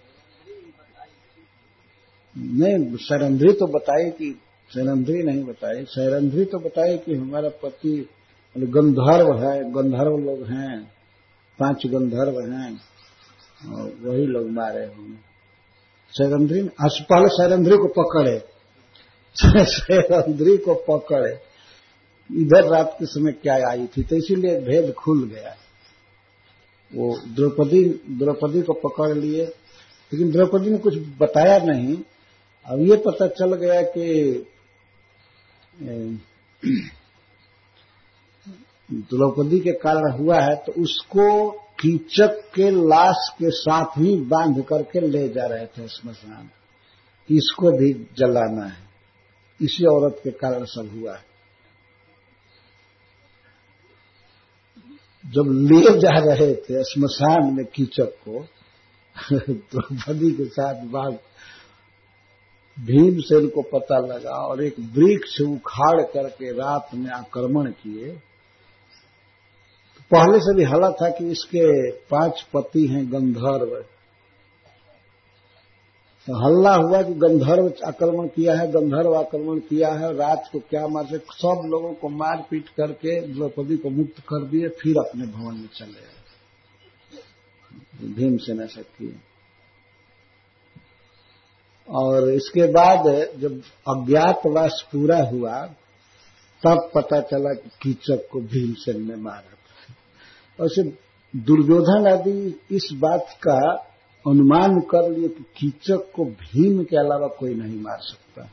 नहीं, सैरंध्री तो बताई कि सैरंध्री नहीं बताई, सैरंध्री तो बताई कि हमारा पति गंधर्व है, गंधर्व लोग हैं, 5 गंधर्व हैं और वही लोग मारे होंगे। सैरंध्री पहले सैरंध्री को पकड़े, सैरंध्री को पकड़े, इधर रात के समय क्या आई थी, तो इसीलिए भेद खुल गया। वो द्रौपदी को पकड़ लिए, लेकिन द्रौपदी ने कुछ बताया नहीं। अब ये पता चल गया कि द्रौपदी के कारण हुआ है, तो उसको कीचक के लाश के साथ ही बांध करके ले जा रहे थे श्मशान, इसको भी जलाना है। इसी औरत के कारण सब हुआ है। जब ले जा रहे थे श्मशान में कीचक को द्रौपदी के साथ बांध, भीमसेन को पता लगा और एक वृक्ष उखाड़ करके रात में आक्रमण किए। पहले से भी हला था कि इसके 5 पति हैं गंधर्व, तो हल्ला हुआ कि गंधर्व आक्रमण किया है, गंधर्व आक्रमण किया है, रात को क्या मार से सब लोगों को मार पीट करके द्रौपदी को मुक्त कर दिए, फिर अपने भवन में चले आए। भीमसेन ऐसा किए। और इसके बाद जब अज्ञातवास पूरा हुआ तब पता चला कि कीचक को भीमसेन ने मारा था। और सिर्फ दुर्योधन आदि इस बात का अनुमान कर लिए कि कीचक को भीम के अलावा कोई नहीं मार सकता।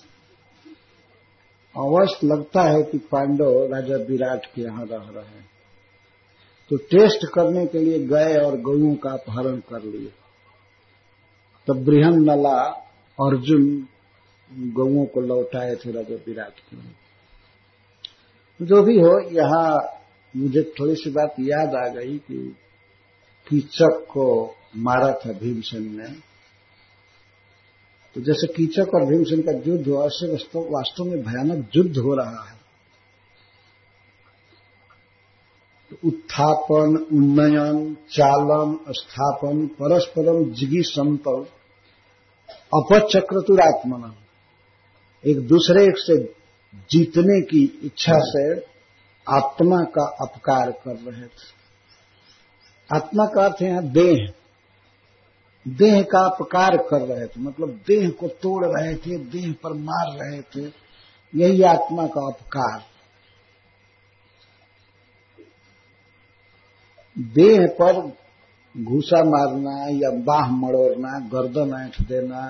अवश्य लगता है कि पांडव राजा विराट के यहां रह रहे हैं, तो टेस्ट करने के लिए गए और गौओं का अपहरण कर लिए। तब बृहन्नला अर्जुन गौओं को लौटाए थे राजा विराट के लिए। जो भी हो, यहाँ मुझे थोड़ी सी बात याद आ गई कि कीचक को मारा था भीमसेन ने। तो जैसे कीचक और भीमसेन का युद्ध हुआ, उससे वास्तव में भयानक युद्ध हो रहा है। उत्थापन, उन्नयन, चालन, स्थापन, परस्परम जिगीषंतौ अपचक्रतुरात्मना, एक दूसरे से जीतने की इच्छा से आत्मा का अपकार कर रहे थे। आत्मा का अर्थ यहाँ देह, देह का अपकार कर रहे थे, मतलब देह को तोड़ रहे थे, देह पर मार रहे थे, यही आत्मा का अपकार। देह पर घूसा मारना या बाह मड़ोड़ना, गर्दन ऐंठ देना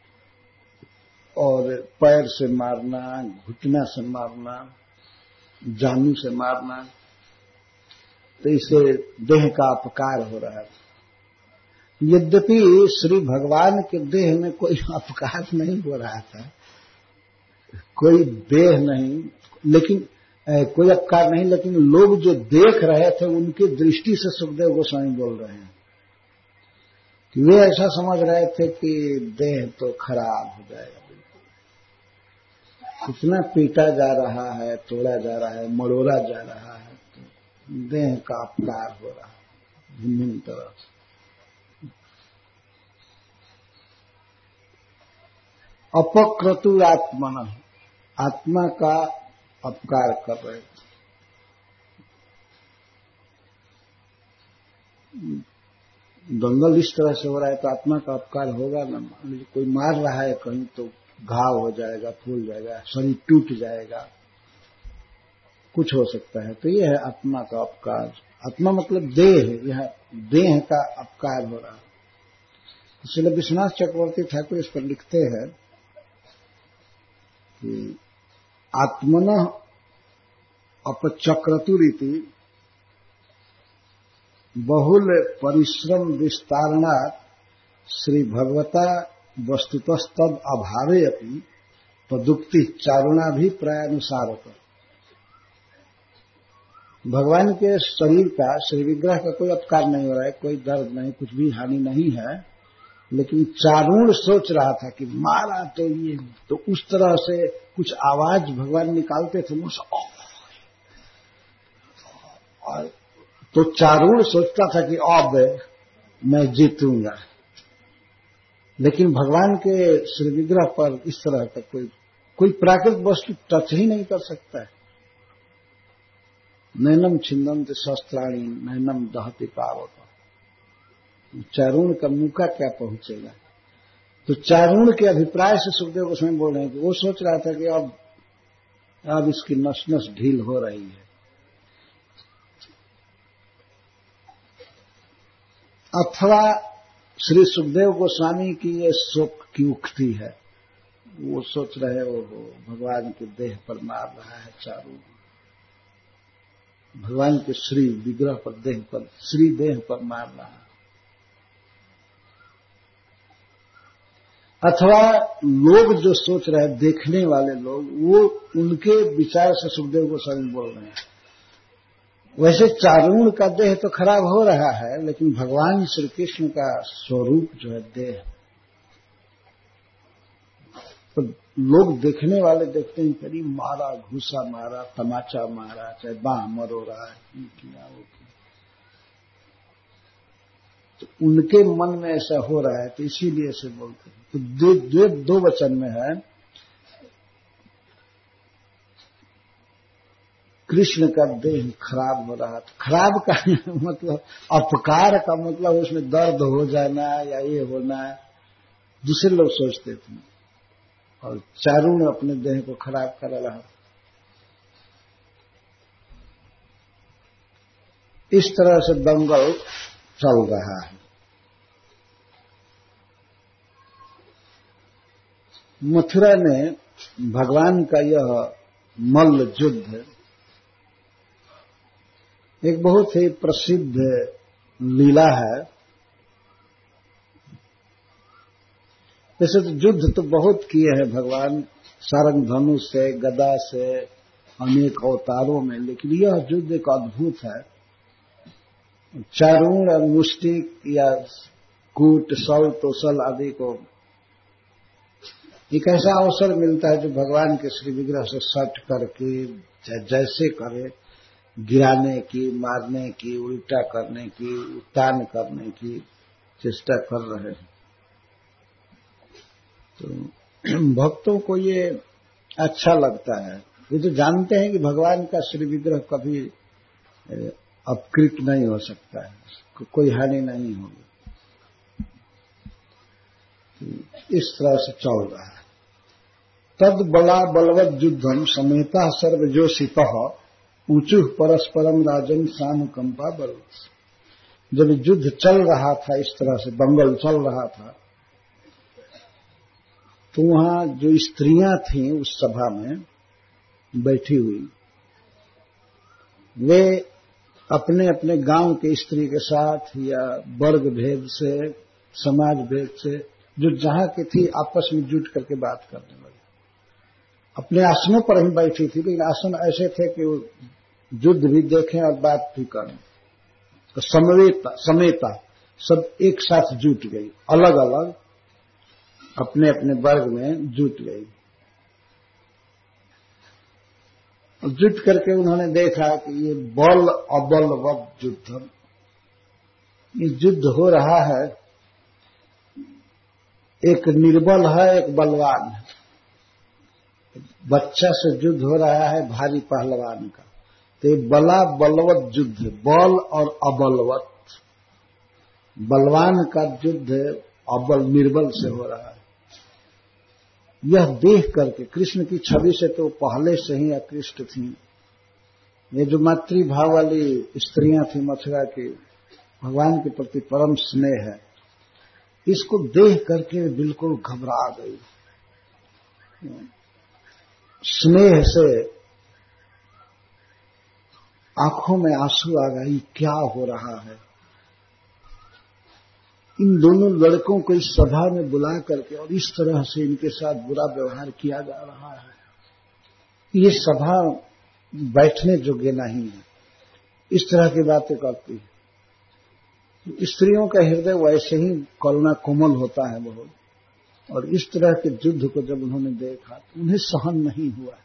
और पैर से मारना, घुटना से मारना, जानी से मारना, तो इससे देह का अपकार हो रहा है। यद्यपि श्री भगवान के देह में कोई अपकार नहीं हो रहा था, कोई देह नहीं, लेकिन कोई अपकार नहीं, लेकिन लोग जो देख रहे थे उनकी दृष्टि से सुखदेव गोस्वामी बोल रहे हैं कि वे ऐसा समझ रहे थे कि देह तो खराब हो जाएगा, कितना पीटा जा रहा है, तोड़ा जा रहा है, मरोड़ा जा रहा है, तो देह का अपकार हो रहा है भिन्न तरह से। अपक्रतुरात्मन, आत्मा का अपकार कर रहे थे। दंगल इस तरह से हो रहा है तो आत्मा का अपकार होगा ना। कोई मार रहा है कहीं तो घाव हो जाएगा, फूल जाएगा, शरीर टूट जाएगा, कुछ हो सकता है। तो यह है आत्मा का अपकार। आत्मा मतलब देह, यह देह का अपकार हो रहा है। इसलिए विश्वनाथ चक्रवर्ती ठाकुर इस पर लिखते हैं कि आत्मनः अपचक्रतुरिति बहुल परिश्रम विस्तारणात् श्री भगवता वस्तुतस्तद अभावे अपि तदुक्ति चारुणाभिप्रायानुसारत। भगवान के शरीर का, श्री विग्रह का कोई अपकार नहीं हो रहा है, कोई दर्द नहीं, कुछ भी हानि नहीं है, लेकिन चारुण सोच रहा था कि मारा तो ये, तो उस तरह से कुछ आवाज भगवान निकालते थे मुंह से, और तो चारुण सोचता था कि अब मैं जीतूंगा। लेकिन भगवान के श्री विग्रह पर इस तरह का कोई प्राकृतिक वस्तु टच ही नहीं कर सकता है। नैनम छिन्दन्ति शस्त्राणि नैनम दहति पावक। चारुण का मुका क्या पहुंचेगा। तो चारुण के अभिप्राय से सुखदेव गोस्वामी बोल रहे हैं कि वो सोच रहा था कि अब इसकी नस नस ढील हो रही है। अथवा श्री सुखदेव गोस्वामी की ये शोक की उक्ति है, वो सोच रहे हो भगवान के देह पर मार रहा है चारुण, भगवान के श्री विग्रह पर, देह पर, श्री देह पर मार रहा है। अथवा लोग जो सोच रहे हैं, देखने वाले लोग, वो उनके विचार से सुखदेव गोस्वामी बोल रहे हैं। वैसे चारुण का देह तो खराब हो रहा है, लेकिन भगवान श्री कृष्ण का स्वरूप जो है देह, तो लोग देखने वाले देखते हैं कभी मारा, घूसा मारा, तमाचा मारा, चाहे बाह मरोड़ा, किया वो किया। तो उनके मन में ऐसा हो रहा है तो इसीलिए ऐसे बोलते हैं। तो दो वचन में है, कृष्ण का देह खराब हो रहा था। खराब का मतलब अपकार का मतलब उसमें दर्द हो जाना या ये होना, दूसरे लोग सोचते थे, और चारुण अपने देह को खराब कर रहा था। इस तरह से दंगल चल रहा है। मथुरा में भगवान का यह मल्ल युद्ध एक बहुत ही प्रसिद्ध लीला है। वैसे तो युद्ध तो बहुत किए हैं भगवान, सारंग धनुष से, गदा से, अनेक अवतारों में, लेकिन यह युद्ध एक अद्भुत है। चारूण और मुष्टिक या कूट, सल, तोसल आदि को एक ऐसा अवसर मिलता है जो भगवान के श्री विग्रह से सट करके जैसे करे, गिराने की, मारने की, उल्टा करने की, उत्तान करने की चेष्टा कर रहे हैं। तो भक्तों को ये अच्छा लगता है। ये तो जानते हैं कि भगवान का श्री विग्रह कभी अपकृत नहीं हो सकता है, कोई हानि नहीं होगी। इस तरह से चल रहा है। तद बला बलवत युद्धम समेता सर्वजोषितः ऊंचुः परस्परम राजन सानुकंपा बल। जब युद्ध चल रहा था, इस तरह से दंगल चल रहा था, तो वहां जो स्त्रियां थीं उस सभा में बैठी हुई, वे अपने अपने गांव के स्त्री के साथ या वर्ग भेद से, समाज भेद से, जो जहां की थी, आपस में जुट करके बात करने लगी। अपने आसनों पर ही बैठी थी, लेकिन आसन ऐसे थे कि वो युद्ध भी देखें और बात भी करें। तो समेता सब एक साथ जुट गई, अलग अलग अपने अपने वर्ग में जुट गई। जुट करके उन्होंने देखा कि ये बल अबलवत युद्ध, ये युद्ध हो रहा है, एक निर्बल है, एक बलवान है। बच्चा से युद्ध हो रहा है भारी पहलवान का, तो ये बला बलवत युद्ध, बल और अबलवत, बलवान का युद्ध अबल निर्बल से हो रहा है। यह देख करके कृष्ण की छवि से तो पहले से ही आकृष्ट थी। ये जो मातृभाव वाली स्त्रियां थी मथुरा की, भगवान के प्रति परम स्नेह है, इसको देख करके बिल्कुल घबरा गई। स्नेह से आंखों में आंसू आ गए। क्या हो रहा है? इन दोनों लड़कों को इस सभा में बुला करके और इस तरह से इनके साथ बुरा व्यवहार किया जा रहा है। ये सभा बैठने योग्य नहीं है, इस तरह की बातें करती है। स्त्रियों का हृदय वैसे ही करुणा कोमल होता है बहुत, और इस तरह के युद्ध को जब उन्होंने देखा तो उन्हें सहन नहीं हुआ।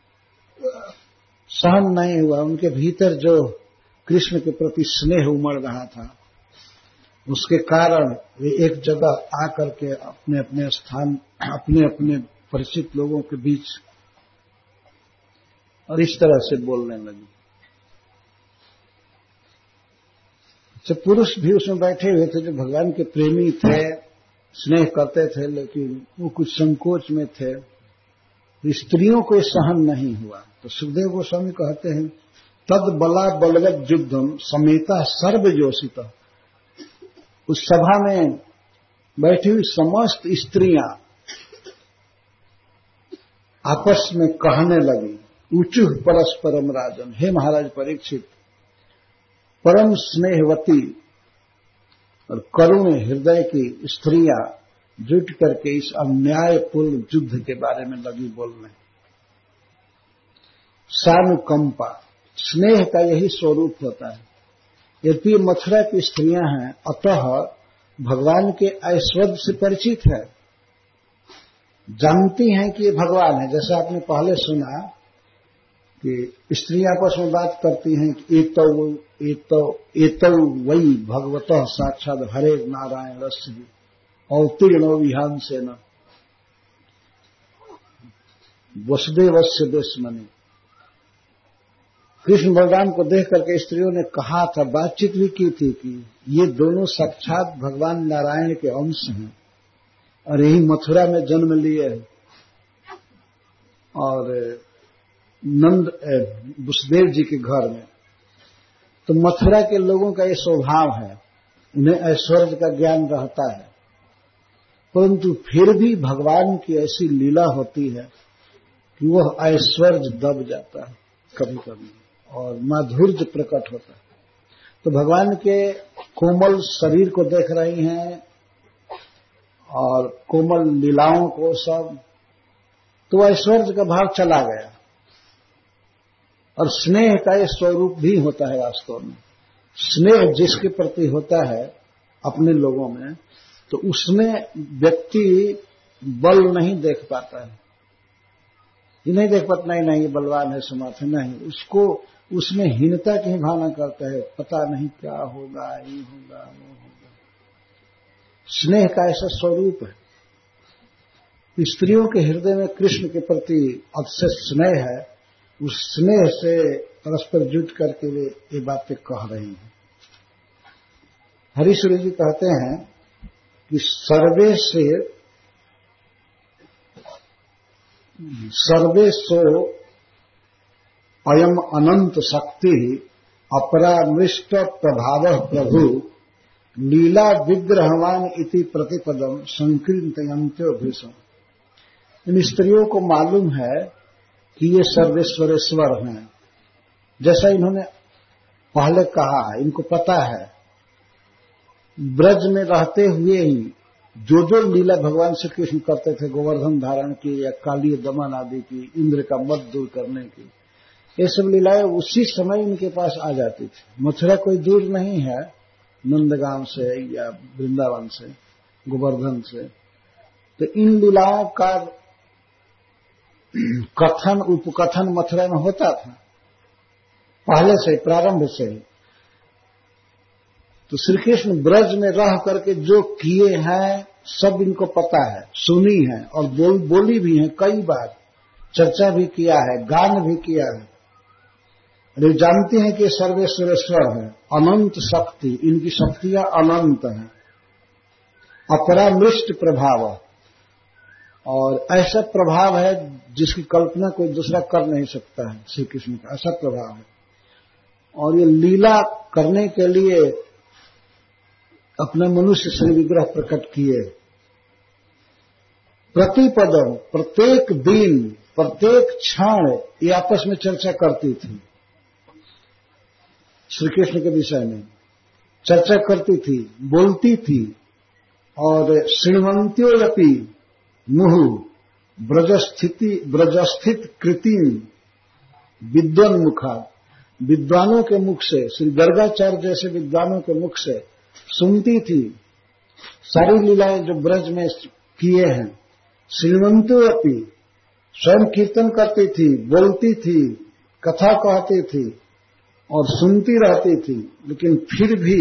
उनके भीतर जो कृष्ण के प्रति स्नेह उमड़ रहा था, उसके कारण वे एक जगह आकर के अपने अपने स्थान, अपने अपने परिचित लोगों के बीच और इस तरह से बोलने लगी। जब पुरुष भी उसमें बैठे हुए थे, जो भगवान के प्रेमी थे, स्नेह करते थे, लेकिन वो कुछ संकोच में थे। स्त्रियों को सहन नहीं हुआ। तो सुखदेव गोस्वामी कहते हैं, तद बला बलवत युद्धम समेता सर्वजोषित। उस सभा में बैठी हुई समस्त स्त्रियां आपस में कहने लगी, ऊचुः परस्परम राजन, हे महाराज परीक्षित, परम स्नेहवती और करुण हृदय की स्त्रियां जुट करके इस अन्यायपूर्ण युद्ध के बारे में लगी बोलने। सानुकंपा, स्नेह का यही स्वरूप होता है। यदि मथुरा की स्त्रियां हैं, अतः भगवान के ऐश्वर्य से परिचित है, जानती हैं कि ये भगवान है। जैसे आपने पहले सुना कि स्त्रियां आपस में बात करती हैं कि एतौ वही भगवतः साक्षात हरे नारायणस्य अवतीर्णो विहांसेन वसुदेवस्य दुश्मनी। कृष्ण बलराम को देख करके स्त्रियों ने कहा था, बातचीत भी की थी कि ये दोनों साक्षात भगवान नारायण के अंश हैं और यही मथुरा में जन्म लिए हैं और नंद वसुदेव जी के घर में। तो मथुरा के लोगों का ये स्वभाव है, उन्हें ऐश्वर्य का ज्ञान रहता है, परंतु फिर भी भगवान की ऐसी लीला होती है कि वह ऐश्वर्य दब जाता है कभी कभी और माधुर्य प्रकट होता है। तो भगवान के कोमल शरीर को देख रही हैं और कोमल लीलाओं को सब, तो ऐश्वर्य का भाव चला गया। और स्नेह का ये स्वरूप भी होता है वास्तव में। स्नेह जिसके प्रति होता है अपने लोगों में, तो उसमें व्यक्ति बल नहीं देख पाता है, ये नहीं देख पाता नहीं ये बलवान है समर्थ है, नहीं, उसको उसमें हीनता की भावना करता है, पता नहीं क्या होगा, ये होगा वो होगा। स्नेह का ऐसा स्वरूप है। स्त्रियों के हृदय में कृष्ण के प्रति अतिशय स्नेह है, उस स्नेह से परस्पर जुट करके वे ये बातें कह रही हैं। हरीश्वरी जी कहते हैं कि सर्वेशो अयम अनंत शक्ति अपरामृष्ट प्रभाव प्रभु लीला विग्रहवान इति प्रतिपदम संकीर्तयन्त्यो भीषण। इन स्त्रियों को मालूम है कि ये सर्वेश्वरेश्वर हैं, जैसा इन्होंने पहले कहा है, इनको पता है। ब्रज में रहते हुए ही जो लीला भगवान श्री कृष्ण करते थे, गोवर्धन धारण की या काली दमन आदि की, इंद्र का मद दूर करने की, ये सब लीलाएं उसी समय इनके पास आ जाती थी। मथुरा कोई दूर नहीं है नंदगांव से या वृंदावन से, गोवर्धन से। तो इन लीलाओं का कथन उपकथन मथुरा में होता था पहले से, प्रारंभ से ही। तो श्री कृष्ण ब्रज में रह करके जो किए हैं सब इनको पता है, सुनी है और बोली भी है, कई बार चर्चा भी किया है, गान भी किया है। और जानते हैं कि सर्वेश्वरेश्वर है, अनंत शक्ति, इनकी शक्तियां अनंत हैं, अपरामृष्ट प्रभाव, और ऐसा प्रभाव है जिसकी कल्पना कोई दूसरा कर नहीं सकता है। श्री कृष्ण का ऐसा प्रभाव है। और ये लीला करने के लिए अपने मनुष्य श्री विग्रह प्रकट किए। प्रतिपदम, प्रत्येक दिन, प्रत्येक क्षण ये आपस में चर्चा करती थी, श्री कृष्ण के विषय में चर्चा करती थी, बोलती थी। और शृण्वन्त्योऽपि मुहुः ब्रजस्थित कृतिम् विद्वन्मुखा, विद्वानों के मुख से, श्री गर्गाचार्य जैसे विद्वानों के मुख से सुनती थी सारी लीलाएं जो ब्रज में किए हैं। शृण्वन्त्योऽपि, स्वयं कीर्तन करती थी, बोलती थी, कथा कहती थी और सुनती रहती थी, लेकिन फिर भी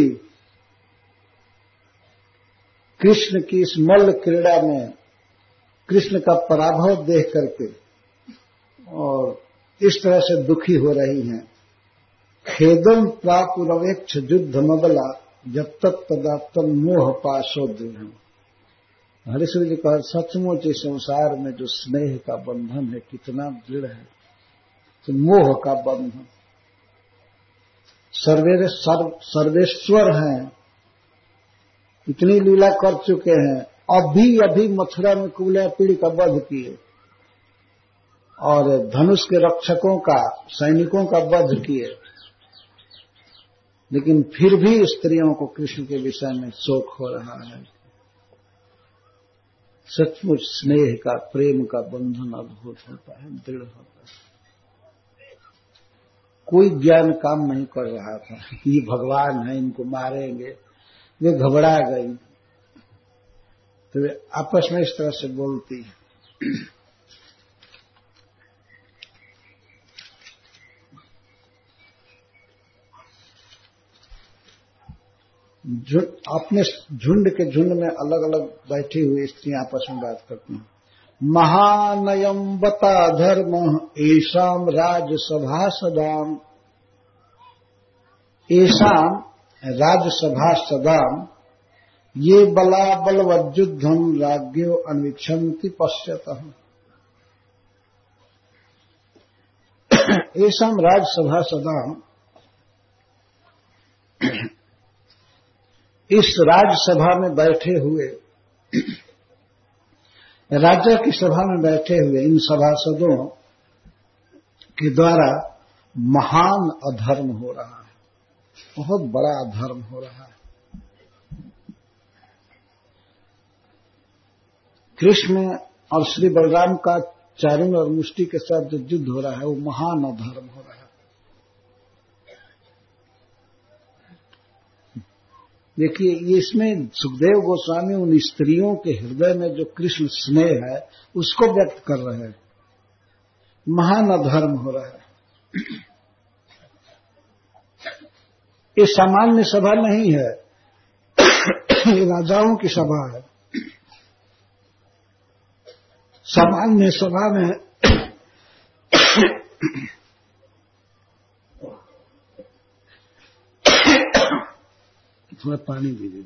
कृष्ण की इस मल्ल क्रीड़ा में कृष्ण का पराभव देख करके और इस तरह से दुखी हो रही हैं। खेदम प्रापुरवेक्ष युद्ध मबला जब तक तदात्म मोह पाशोद्ध। हरीश्वर जी कहा, सचमुच इस संसार में जो स्नेह का बंधन है कितना दृढ़ है, तो मोह का बंधन। सर्वेश्वर हैं, इतनी लीला कर चुके हैं, अभी मथुरा में कुबला पीढ़ी का वध किए और धनुष के रक्षकों का, सैनिकों का वध किए, लेकिन फिर भी स्त्रियों को कृष्ण के विषय में शोक हो रहा है। सचमुच स्नेह का, प्रेम का बंधन अद्भुत होता है, दृढ़ होता है। कोई ज्ञान काम नहीं कर रहा था कि ये भगवान है, इनको मारेंगे। वे घबरा गई तो वे आपस में इस तरह से बोलती है। अपने झुंड के झुंड में अलग अलग बैठी हुई स्त्रियां आपस में बात करती हैं। महानयम बता धर्म ऐसाम राजसभा सदाम, ऐसाम राजसभा सदाम ये बला बलवज्जुद्धम राज्ञो अन्वीक्षन्ति पश्यतः। ऐसाम राजसभा सदाम, इस राजसभा में बैठे हुए, राजा की सभा में बैठे हुए इन सभासदों के द्वारा महान अधर्म हो रहा है, बहुत बड़ा अधर्म हो रहा है। कृष्ण और श्री बलराम का चारुण और मुष्टि के साथ जो युद्ध हो रहा है वो महान अधर्म हो रहा है। देखिए, ये इसमें सुखदेव गोस्वामी उन स्त्रियों के हृदय में जो कृष्ण स्नेह है उसको व्यक्त कर रहे हैं। महान अधर्म हो रहा है। ये सामान्य सभा नहीं है, ये राजाओं की सभा है। सामान्य सभा में थोड़ा पानी दीजिए।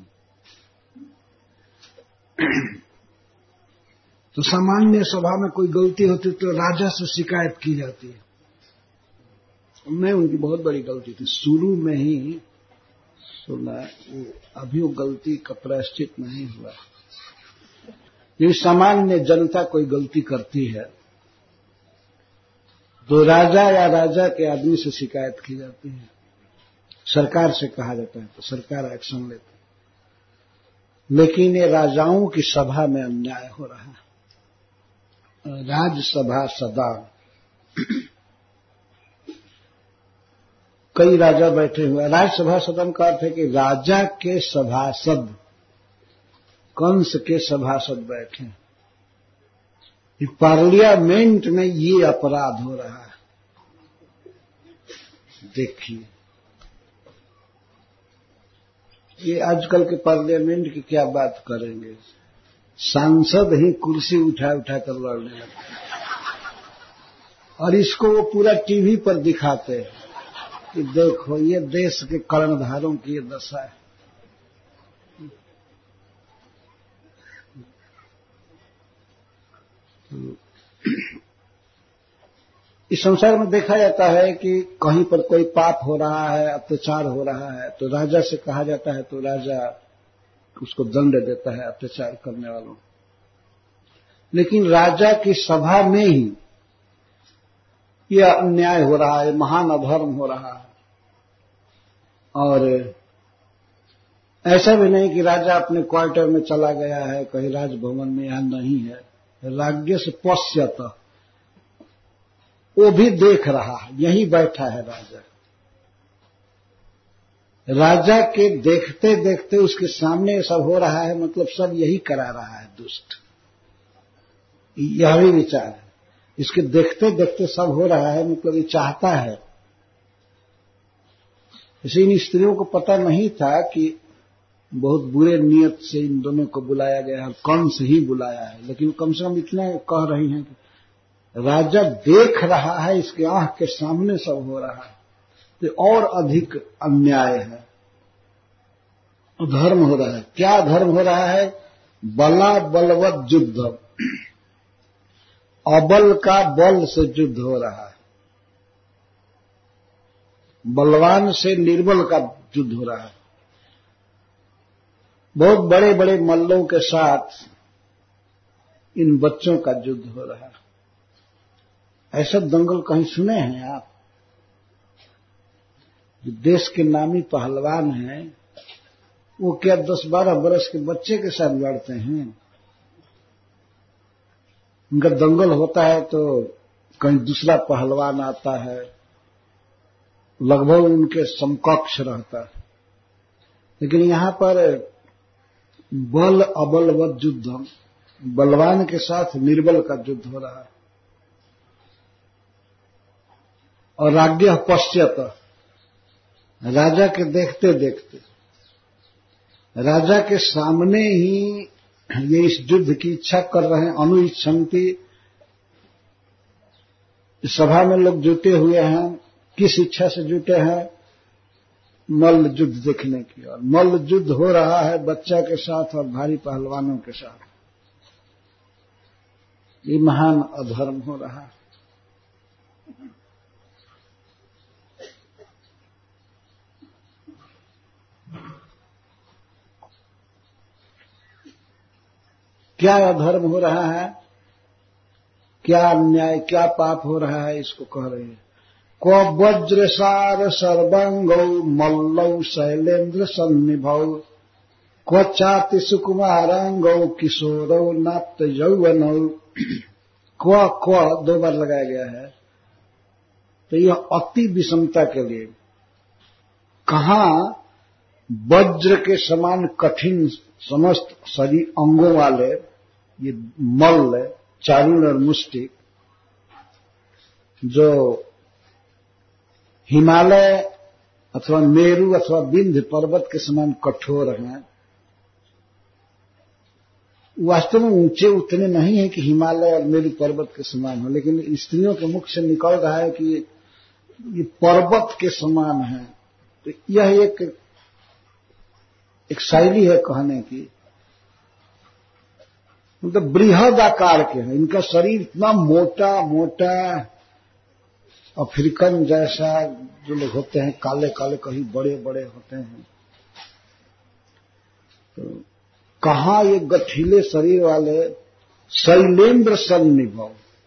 तो सामान्य सभा में कोई गलती होती तो राजा से शिकायत की जाती है। मैं उनकी बहुत बड़ी गलती थी, शुरू में ही सुना, अभी वो गलती का प्रायश्चित नहीं हुआ। ये सामान्य जनता कोई गलती करती है तो राजा या राजा के आदमी से शिकायत की जाती है, सरकार से कहा जाता है तो सरकार एक्शन लेती है। लेकिन ये राजाओं की सभा में अन्याय हो रहा है। राजसभा सदा, कई राजा बैठे हुए। राजसभा सदन का अर्थ है कि राजा के सभासद, कंस के सभासद बैठे। पार्लियामेंट में ये अपराध हो रहा है। देखिए, ये आजकल के पार्लियामेंट की क्या बात करेंगे, सांसद ही कुर्सी उठा उठा कर लड़ने लगते हैं और इसको वो पूरा टीवी पर दिखाते हैं कि देखो ये देश के कर्णधारों की ये दशा है। इस संसार में देखा जाता है कि कहीं पर कोई पाप हो रहा है, अत्याचार हो रहा है तो राजा से कहा जाता है तो राजा उसको दंड देता है अत्याचार करने वालों। लेकिन राजा की सभा में ही यह अन्याय हो रहा है, महान अधर्म हो रहा है। और ऐसा भी नहीं कि राजा अपने क्वार्टर में चला गया है, कहीं राजभवन में, यहां नहीं है। राज्य से पश्यत, वो भी देख रहा है, यहीं बैठा है राजा। राजा के देखते देखते उसके सामने सब हो रहा है, मतलब सब यही करा रहा है दुष्ट। यह भी विचार है, इसके देखते देखते सब हो रहा है, मतलब ये चाहता है। इसे इन स्त्रियों को पता नहीं था कि बहुत बुरे नियत से इन दोनों को बुलाया गया है, कंस ही बुलाया है। लेकिन कम से कम इतना कह रही हैं कि राजा देख रहा है, इसके आंख के सामने सब हो रहा है, तो और अधिक अन्याय है, धर्म हो रहा है। क्या धर्म हो रहा है? बला बलवत युद्ध, अबल का बल से युद्ध हो रहा है, बलवान से निर्बल का युद्ध हो रहा है। बहुत बड़े बड़े मल्लों के साथ इन बच्चों का युद्ध हो रहा है। ऐसा दंगल कहीं सुने हैं आप? जो देश के नामी पहलवान हैं वो क्या 10-12 वर्ष के बच्चे के साथ लड़ते हैं? उनका दंगल होता है तो कहीं दूसरा पहलवान आता है, लगभग उनके समकक्ष रहता है। लेकिन यहां पर बल अबलवत युद्ध, बलवान के साथ निर्बल का युद्ध हो रहा है। और राज्ञ पश्यत, राजा के देखते देखते राजा के सामने ही ये इस युद्ध की इच्छा कर रहे हैं। अनुइच्छन्ति, सभा में लोग जुटे हुए हैं, किस इच्छा से जुटे हैं? मल्ल युद्ध देखने की। और मल्ल युद्ध हो रहा है बच्चा के साथ और भारी पहलवानों के साथ। ये महान अधर्म हो रहा है। क्या अधर्म हो रहा है, क्या अन्याय, क्या पाप हो रहा है, इसको कह रही है। क्व वज्रसार सर्वांगौ मल्लौ शैलेन्द्र सन्निभौ क्व चाति सुकुमारांगौ किशोरौ नाप्त यौवनौ। क्व 2 बार लगाया गया है, तो यह अति विषमता के लिए। कहां वज्र के समान कठिन समस्त शरीर अंगों वाले ये मल्ल, चारुण और मुष्टिक, जो हिमालय अथवा मेरु अथवा विंध्य पर्वत के समान कठोर हैं। वास्तव में ऊंचे उतने नहीं है कि हिमालय और मेरु पर्वत के समान हो, लेकिन स्त्रियों के मुख से निकल रहा है कि ये पर्वत के समान है। तो यह एक शैली है कहने की। मतलब बृहद आकार के हैं, इनका शरीर इतना मोटा मोटा, अफ्रीकन जैसा जो लोग होते हैं, काले काले, कहीं बड़े बड़े होते हैं। तो कहां ये गठीले शरीर वाले शैलेन्द्र सन्निभौ,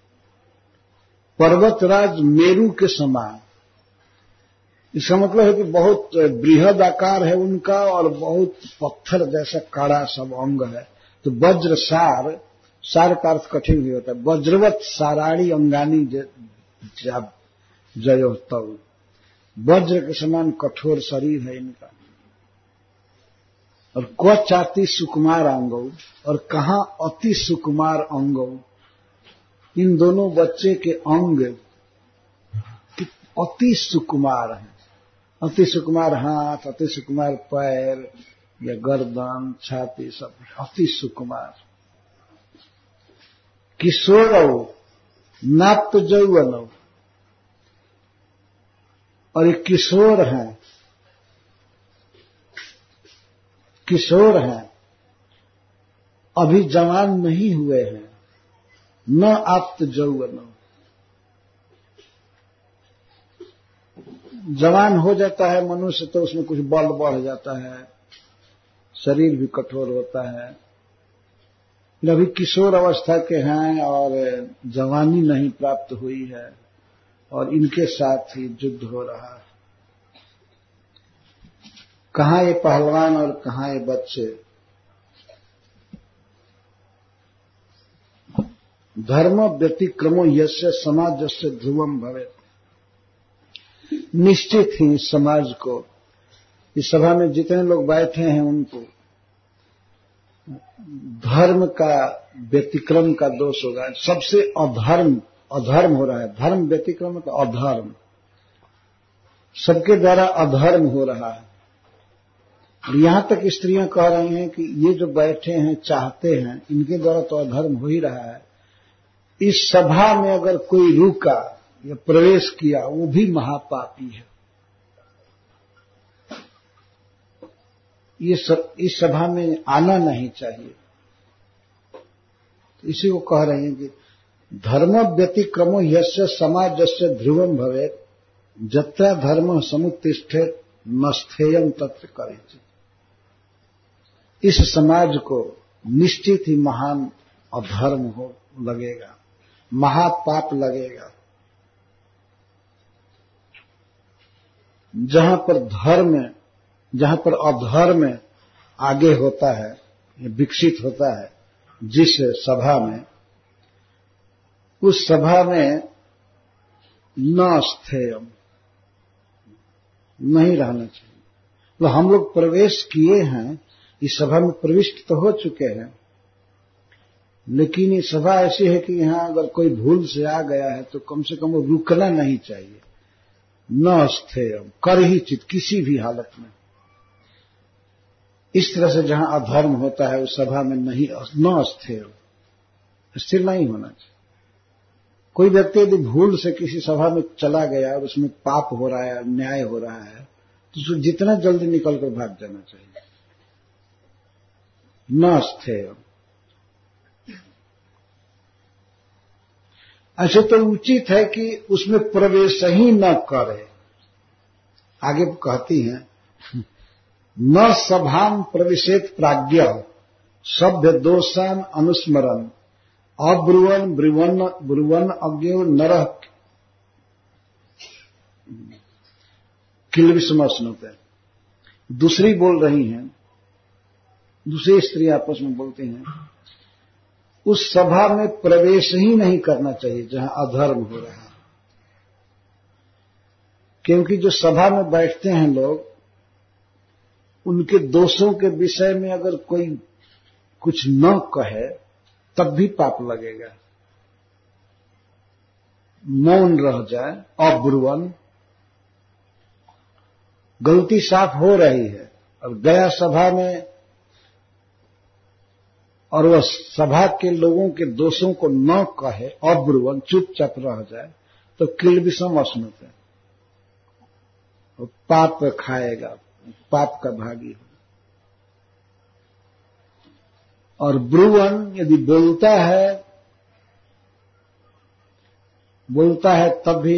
पर्वतराज मेरु के समान। इसका मतलब है कि बहुत बृहद आकार है उनका और बहुत पत्थर जैसा कड़ा सब अंग है। तो वज्र सार का अर्थ कठिन भी होता है। वज्रवत साराणी अंगानी जयो तव, वज्र के समान कठोर शरीर है इनका। और क्व चाति सुकुमार अंगौ, और कहां अति सुकुमार अंगौ, इन दोनों बच्चे के अंग अति सुकुमार हैं। अति सुकुमार हाथ, अति सुकुमार पैर या गर्दन, छाती, सब अति सुकुमार। किशोरौ नाप्त यौवनौ, और ये किशोर हैं, किशोर हैं, अभी जवान नहीं हुए हैं। न आप्त यौवनौ, जवान हो जाता है मनुष्य तो उसमें कुछ बल बढ़ जाता है, शरीर भी कठोर होता है। अभी किशोर अवस्था के हैं और जवानी नहीं प्राप्त हुई है, और इनके साथ ही युद्ध हो रहा है। कहां ये पहलवान और कहां ये बच्चे। धर्म व्यतिक्रमो यस्य समाजस्य ध्रुवम भवेत्। निश्चित ही समाज को, इस सभा में जितने लोग बैठे हैं उनको धर्म का व्यतिक्रम का दोष होगा। सबसे अधर्म हो रहा है। धर्म व्यतिक्रम का अधर्म, सबके द्वारा अधर्म हो रहा है। और यहां तक स्त्रियां कह रही हैं कि ये जो बैठे हैं चाहते हैं, इनके द्वारा तो अधर्म हो ही रहा है। इस सभा में अगर कोई रुका या प्रवेश किया वो भी महापापी है। इस सभा में आना नहीं चाहिए। तो इसी को कह रहे हैं कि धर्म व्यतिक्रमो यस्य समाजस्य ध्रुवम भवेत् जत्र धर्म समुत्तिष्ठेत् नस्थेयं तत्र करेचित्। इस समाज को निश्चित ही महान अधर्म हो लगेगा, महापाप लगेगा। जहां पर अधर्म आगे होता है, विकसित होता है, जिस सभा में, उस सभा में न स्थेयम, नहीं रहना चाहिए। तो हम लोग प्रवेश किए हैं, इस सभा में प्रविष्ट तो हो चुके हैं, लेकिन ये सभा ऐसी है कि यहां अगर कोई भूल से आ गया है तो कम से कम वो रुकना नहीं चाहिए। न स्थेयम, कर ही चित, किसी भी हालत में। इस तरह से जहां अधर्म होता है उस सभा में नहीं, न स्थिर नहीं होना चाहिए। कोई व्यक्ति यदि भूल से किसी सभा में चला गया और उसमें पाप हो रहा है, अन्याय हो रहा है, तो उसको जितना जल्दी निकल कर भाग जाना चाहिए, न स्थिर। ऐसे तो उचित है कि उसमें प्रवेश ही न करे। आगे कहती हैं, न सभाम प्रविशेत प्राज्ञ सभ्य दोषान अनुस्मरन अब्रुवन ब्रुवन अज्ञो नरः किलविषमश्नुते। दूसरी बोल रही हैं, दूसरी स्त्री आपस में बोलती हैं, उस सभा में प्रवेश ही नहीं करना चाहिए जहां अधर्म हो रहा है। क्योंकि जो सभा में बैठते हैं लोग, उनके दोषों के विषय में अगर कोई कुछ न कहे तब भी पाप लगेगा। मौन रह जाए, अब्रुवन, गलती साफ हो रही है और गया सभा में और वह सभा के लोगों के दोषों को न कहे, अब्रुवन, चुपचाप रह जाए, तो किलविषम अश्नुते, पाप खाएगा, पाप का भागी हो। और ब्रुवन यदि बोलता है तब भी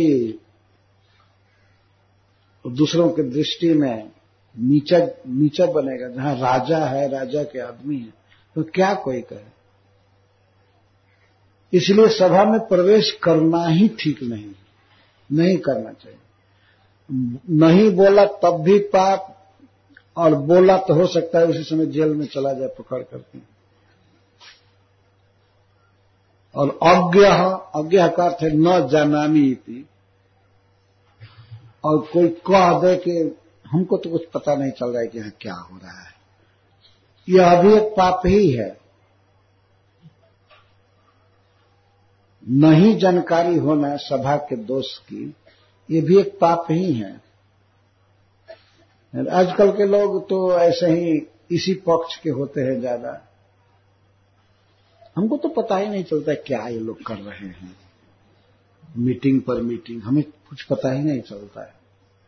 दूसरों की दृष्टि में नीचा बनेगा। जहां राजा है, राजा के आदमी है, तो क्या कोई कहे। इसलिए सभा में प्रवेश करना ही ठीक नहीं करना चाहिए। नहीं बोला तब भी पाप, और बोला तो हो सकता है उसी समय जेल में चला जाए पकड़ करके। और अज्ञ का अर्थ है न जानामि इति, और कोई कह दे कि हमको तो कुछ पता नहीं चल रहा है कि यहां क्या हो रहा है, यह भी एक पाप ही है। नहीं जानकारी होना सभा के दोष की, ये भी एक पाप ही है। आजकल के लोग तो ऐसे ही इसी पक्ष के होते हैं ज्यादा। हमको तो पता ही नहीं चलता क्या ये लोग कर रहे हैं, मीटिंग पर मीटिंग, हमें कुछ पता ही नहीं चलता है।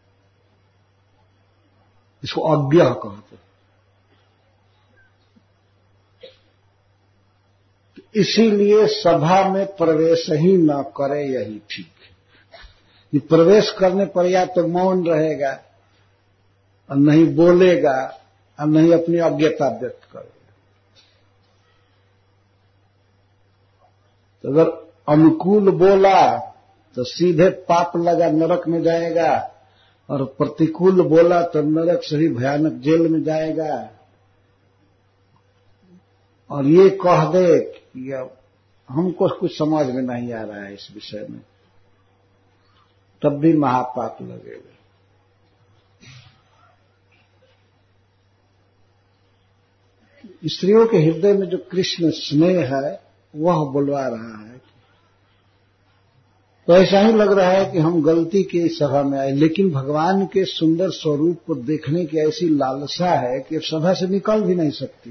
इसको अज्ञ कहते हैं। इसीलिए सभा में प्रवेश ही न करे, यही ठीक है। कि प्रवेश करने पर या तो मौन रहेगा और नहीं बोलेगा और नहीं अपनी अज्ञता व्यक्त करेगा। तो अगर अनुकूल बोला तो सीधे पाप लगा, नरक में जाएगा, और प्रतिकूल बोला तो नरक से ही भयानक जेल में जाएगा। और ये कह दे कि हमको कुछ समझ में नहीं आ रहा है इस विषय में, तब भी महापाप लगेगा। स्त्रियों के हृदय में जो कृष्ण स्नेह है वह बुलवा रहा है। तो ऐसा ही लग रहा है कि हम गलती की सभा में आए, लेकिन भगवान के सुंदर स्वरूप को देखने की ऐसी लालसा है कि सभा से निकल भी नहीं सकती।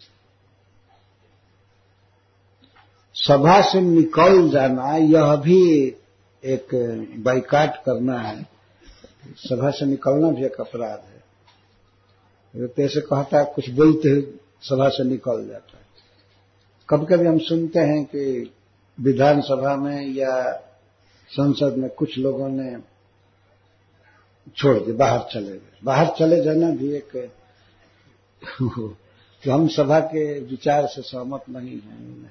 सभा से निकल जाना यह भी एक बाइकाट करना है। सभा से निकलना भी एक अपराध है। तो ऐसे कहता है, कुछ बोलते सभा से निकल जाता है। कभी कभी हम सुनते हैं कि विधानसभा में या संसद में कुछ लोगों ने छोड़ दिया, बाहर चले गए। बाहर चले जाना भी एक कि हम सभा के विचार से सहमत नहीं हैं।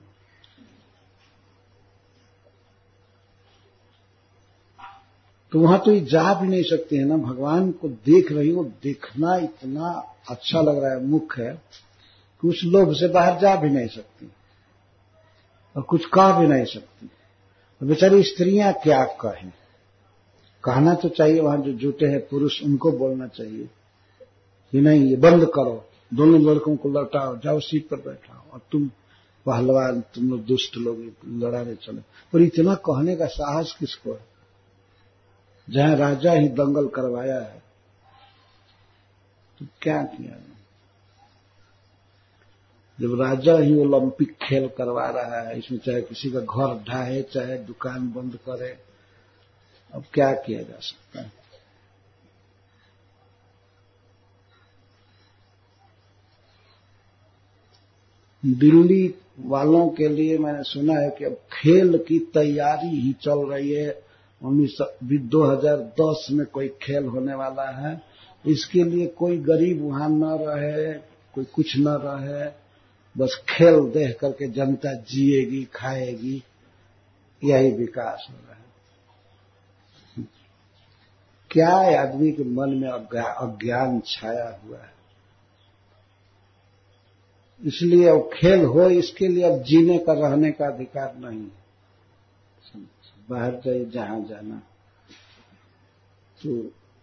तो वहां तो ये जा भी नहीं सकती है ना, भगवान को देख रही हो, देखना इतना अच्छा लग रहा है, मुख है कि उस लोभ से बाहर जा भी नहीं सकती और कुछ कह भी नहीं सकती। तो बेचारी स्त्रियां क्या कहें, कहना तो चाहिए, वहां जो जुटे हैं पुरुष उनको बोलना चाहिए कि नहीं ये बंद करो, दोनों लड़कों को लौटाओ, जाओ सीट पर बैठाओ, और तुम पहलवान, तुम लोग दुष्ट लोग लड़ाने चले। पर इतना कहने का साहस किसको है, जहां राजा ही दंगल करवाया है। तो क्या किया, जब राजा ही ओलंपिक खेल करवा रहा है, इसमें चाहे किसी का घर ढाहे, चाहे दुकान बंद करे, अब क्या किया जा सकता है। दिल्ली वालों के लिए मैंने सुना है कि अब खेल की तैयारी ही चल रही है। 2010 में कोई खेल होने वाला है, इसके लिए कोई गरीब वहां न रहे, कोई कुछ न रहे, बस खेल देख करके जनता जिएगी, खाएगी, यही विकास हो रहा है। क्या आदमी के मन में अज्ञान छाया हुआ है। इसलिए अब खेल हो, इसके लिए अब जीने का, रहने का अधिकार नहीं। बाहर जाइए जहां जाना, तो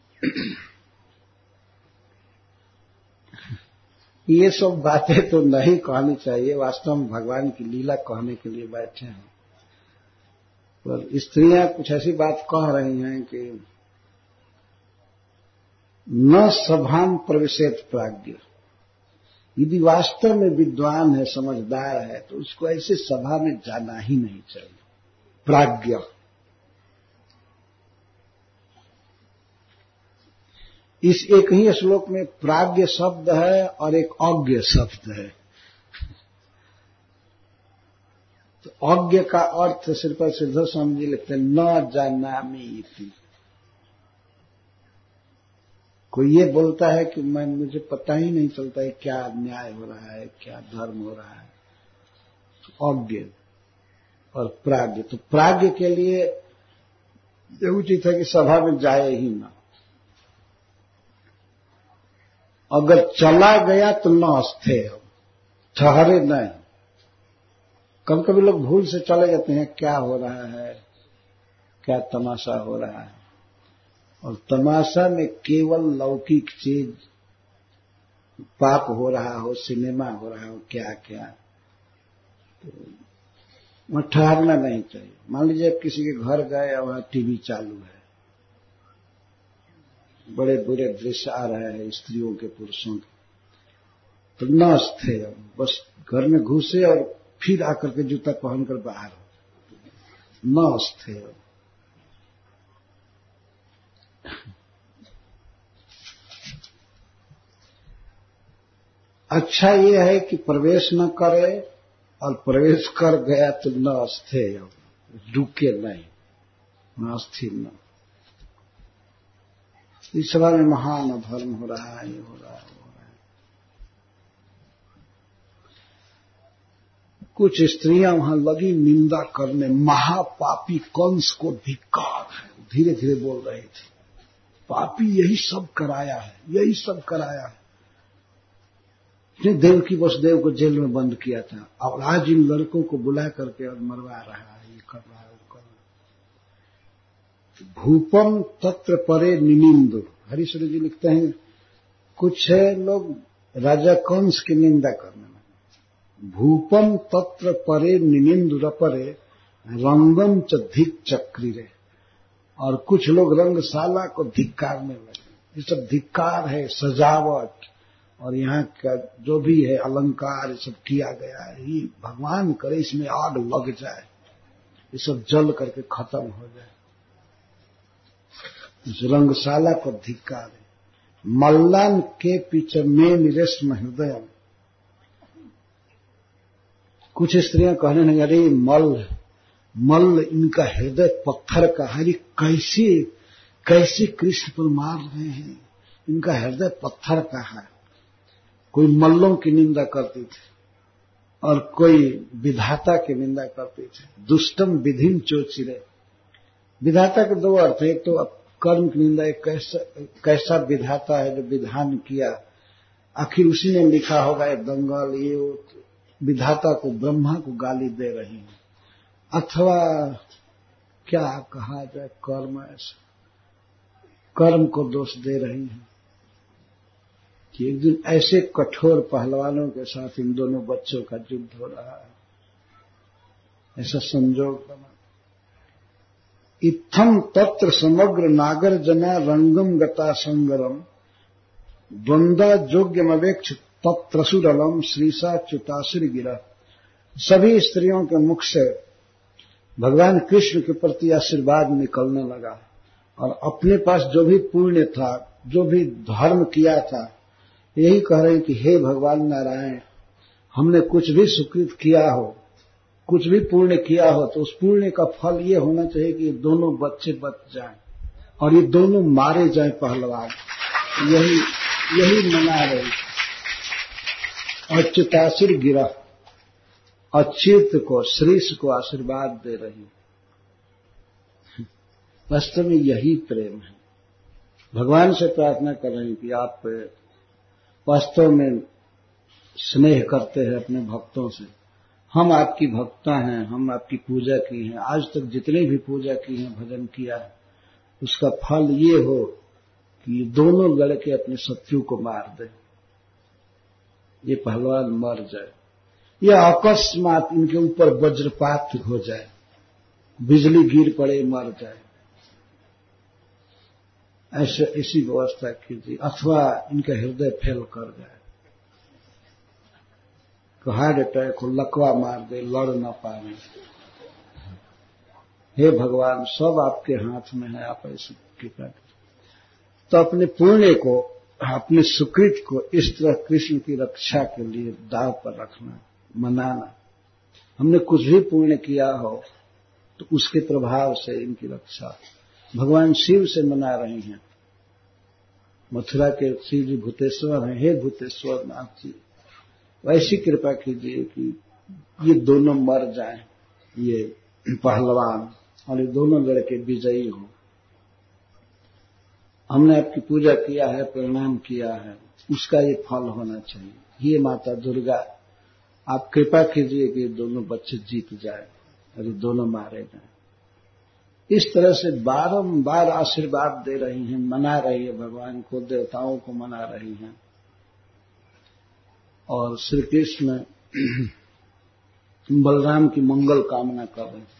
ये सब बातें तो नहीं कहनी चाहिए। वास्तव में भगवान की लीला कहने के लिए बैठे हैं, पर स्त्रियां कुछ ऐसी बात कह रही हैं कि न सभाम प्रविशेत प्राज्ञ। यदि वास्तव में विद्वान है, समझदार है, तो उसको ऐसे सभा में जाना ही नहीं चाहिए। प्राज्ञ, इस एक ही श्लोक में प्राज्ञ शब्द है और एक अज्ञ शब्द है। तो अज्ञ का अर्थ श्रीपद सिद्धेश्वर स्वामी जी लिखते हैं, न जानामि इति। कोई ये बोलता है कि मुझे पता ही नहीं चलता है क्या न्याय हो रहा है, क्या धर्म हो रहा है। तो अज्ञ और प्राज्ञ, तो प्राज्ञ के लिए ये उचित है कि सभा में जाए ही ना। अगर चला गया तो न स्थे, ठहरे नहीं। कभी कभी लोग भूल से चले जाते हैं, क्या हो रहा है, क्या तमाशा हो रहा है। और तमाशा में केवल लौकिक चीज, पाप हो रहा हो, सिनेमा हो रहा हो, क्या क्या, तो वहां ठहरना नहीं चाहिए। मान लीजिए आप किसी के घर गए और वहां टीवी चालू है, बड़े बुरे दृश्य आ रहे हैं स्त्रियों के, पुरुषों के, तो न थे, बस घर में घुसे और फिर आकर के जूता पहनकर बाहर हो, न थे। अच्छा ये है कि प्रवेश न करे, और प्रवेश कर गया तो न स्थे, रुके नहीं, न स्थिर न। इस सभा में महान अधर्म हो रहा है, ये हो रहा है, वो हो रहा है। कुछ स्त्रियां वहां लगी निंदा करने, महापापी कंस को धिक्कार है, धीरे धीरे बोल रही थी, पापी यही सब कराया है, यही सब कराया है। देवकी वसुदेव को जेल में बंद किया था, और आज इन लड़कों को बुला करके और मरवा रहा है, ये कर रहा है, वो कर रहा है। भूपम तत्र परे निनिंदु, हरीश्वर जी लिखते हैं, कुछ है लोग राजा कंस की निंदा करने में। भूपम तत्र परे निनिंदु रपरे रंगम च धिक चक्रिरे, और कुछ लोग रंगशाला को धिक्कारने लगे। ये सब धिक्कार है, सजावट और यहाँ का जो भी है अलंकार, ये सब किया गया है, ये भगवान करे इसमें आग लग जाए, ये सब जल करके खत्म हो जाए। इस रंगशाला को धिक्कार है। मल्लान के पीछे में निरेश्म हृदय, कुछ स्त्रियां कहने लगी, अरे मल्ल इनका हृदय पत्थर का है, कैसे कृष्ण पर मार रहे हैं, इनका हृदय पत्थर का है। कोई मल्लों की निंदा करती थी और कोई विधाता की निंदा करती थी। दुष्टम विधिम चोचिरे, विधाता के दो अर्थ है, एक तो कर्म की निंदा, एक कैसा विधाता है जो विधान किया, आखिर उसी ने लिखा होगा ये दंगल, ये विधाता को, ब्रह्मा को गाली दे रही है। अथवा क्या कहा जाए, कर्म, ऐसा कर्म को दोष दे रही है कि एक दिन ऐसे कठोर पहलवानों के साथ इन दोनों बच्चों का युद्ध हो रहा है, ऐसा संजोग बना। इत्थम तत्र समग्र नागर जना रंगम गता संगरम द्वंद्वा जोग्यमवेक्ष तत्त्रसुरलम श्रीसा च्युतासुर गिरा। सभी स्त्रियों के मुख से भगवान कृष्ण के प्रति आशीर्वाद निकलने लगा और अपने पास जो भी पुण्य था, जो भी धर्म किया था, यही कह रहे हैं कि हे भगवान नारायण, हमने कुछ भी सुकृत किया हो, कुछ भी पुण्य किया हो, तो उस पुण्य का फल ये होना चाहिए कि ये दोनों बच्चे बच जाएं और ये दोनों मारे जाएं पहलवान। यही मना रही। अच्युतासुर गिरा, अच्युत को, श्रीष को आशीर्वाद दे रही। वास्तव में यही प्रेम है। भगवान से प्रार्थना कर रहे हैं कि आप वास्तव में स्नेह करते हैं अपने भक्तों से। हम आपकी भक्ता हैं, हम आपकी पूजा की हैं, आज तक जितने भी पूजा की है, भजन किया है, उसका फल ये हो कि दोनों लड़के अपने शत्रु को मार दें, ये पहलवान मर जाए, या अकस्मात इनके ऊपर वज्रपात हो जाए, बिजली गिर पड़े, मर जाए, ऐसी व्यवस्था कीजिए। अथवा इनका हृदय फेल कर जाए, हार्ट अटैक हो, लकवा मार दे, लड़ न पाए। हे भगवान, सब आपके हाथ में है, आप ऐसी कृपा करें। तो अपने पुण्य को, अपने सुकृत को इस तरह कृष्ण की रक्षा के लिए दांव पर रखना, मनाना। हमने कुछ भी पुण्य किया हो तो उसके प्रभाव से इनकी रक्षा भगवान शिव से मना रही हैं। मथुरा के शिव जी भूतेश्वर हैं। हे भूतेश्वर नाथ जी, वैसी कृपा कीजिए कि ये दोनों मर जाएं, ये पहलवान, और ये दोनों लड़के विजयी हों। हमने आपकी पूजा किया है, प्रणाम किया है, उसका ये फल होना चाहिए। ये माता दुर्गा, आप कृपा कीजिए कि ये दोनों बच्चे जीत जाए और ये दोनों मारे जाएं। इस तरह से बारंबार आशीर्वाद दे रही हैं, मना रही है भगवान को, देवताओं को मना रही हैं। और श्री कृष्ण बलराम की मंगल कामना कर रहे हैं।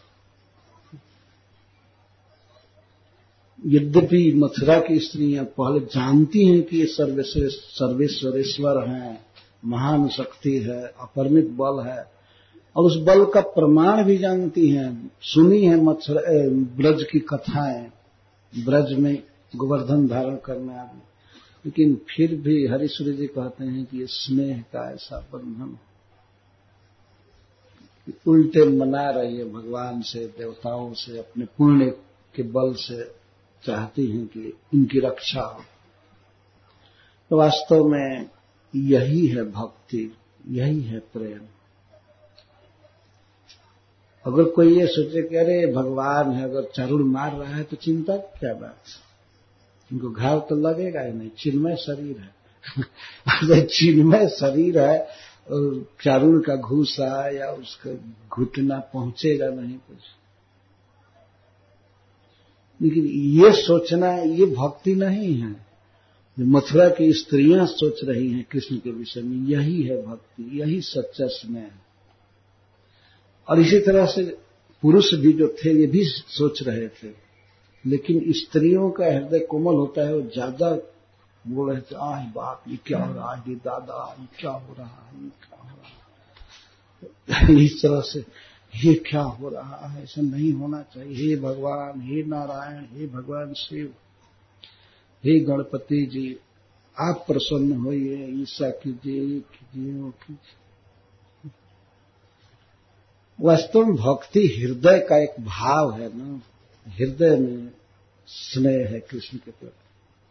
यद्यपि मथुरा की स्त्रियां पहले जानती हैं कि ये सर्वेश्वरेश्वर हैं, महान शक्ति है, अपरिमित बल है, और उस बल का प्रमाण भी जानती हैं, सुनी है मथुरा ब्रज की कथाएं, ब्रज में गोवर्धन धारण करने आदि, लेकिन फिर भी हरीश्वरी जी कहते हैं कि ये स्नेह का ऐसा बंधन, उल्टे मना रही है भगवान से, देवताओं से, अपने पुण्य के बल से चाहती हैं कि इनकी रक्षा हो। तो वास्तव में यही है भक्ति, यही है प्रेम। अगर कोई ये सोचे कि अरे भगवान है, अगर चारुण मार रहा है तो चिंता क्या बात, इनको घाव तो लगेगा ही नहीं, चिन्मय शरीर है। अगर चिन्मय शरीर है और चारुण का घूसा या उसका घुटना पहुंचेगा नहीं कुछ। लेकिन ये सोचना, ये भक्ति नहीं है। जो मथुरा की स्त्रियां सोच रही हैं कृष्ण के विषय में, यही है भक्ति, यही सच्चा स्नेह है। और इसी तरह से पुरुष भी जो थे ये भी सोच रहे थे, लेकिन स्त्रियों का हृदय कोमल होता है, वो ज्यादा बोल रहे थे, आह बाप, ये क्या हो रहा है, ये दादा, ये क्या हो रहा है, ये क्या हो रहा है, इस तरह से ये क्या हो रहा है, ऐसा नहीं होना चाहिए। हे भगवान, हे नारायण, हे भगवान शिव, हे गणपति जी, आप प्रसन्न होइए, ईसा कीजिए, ये कीजिए, वो कीजिए। वास्तव में भक्ति हृदय का एक भाव है ना, हृदय में स्नेह है कृष्ण के प्रति।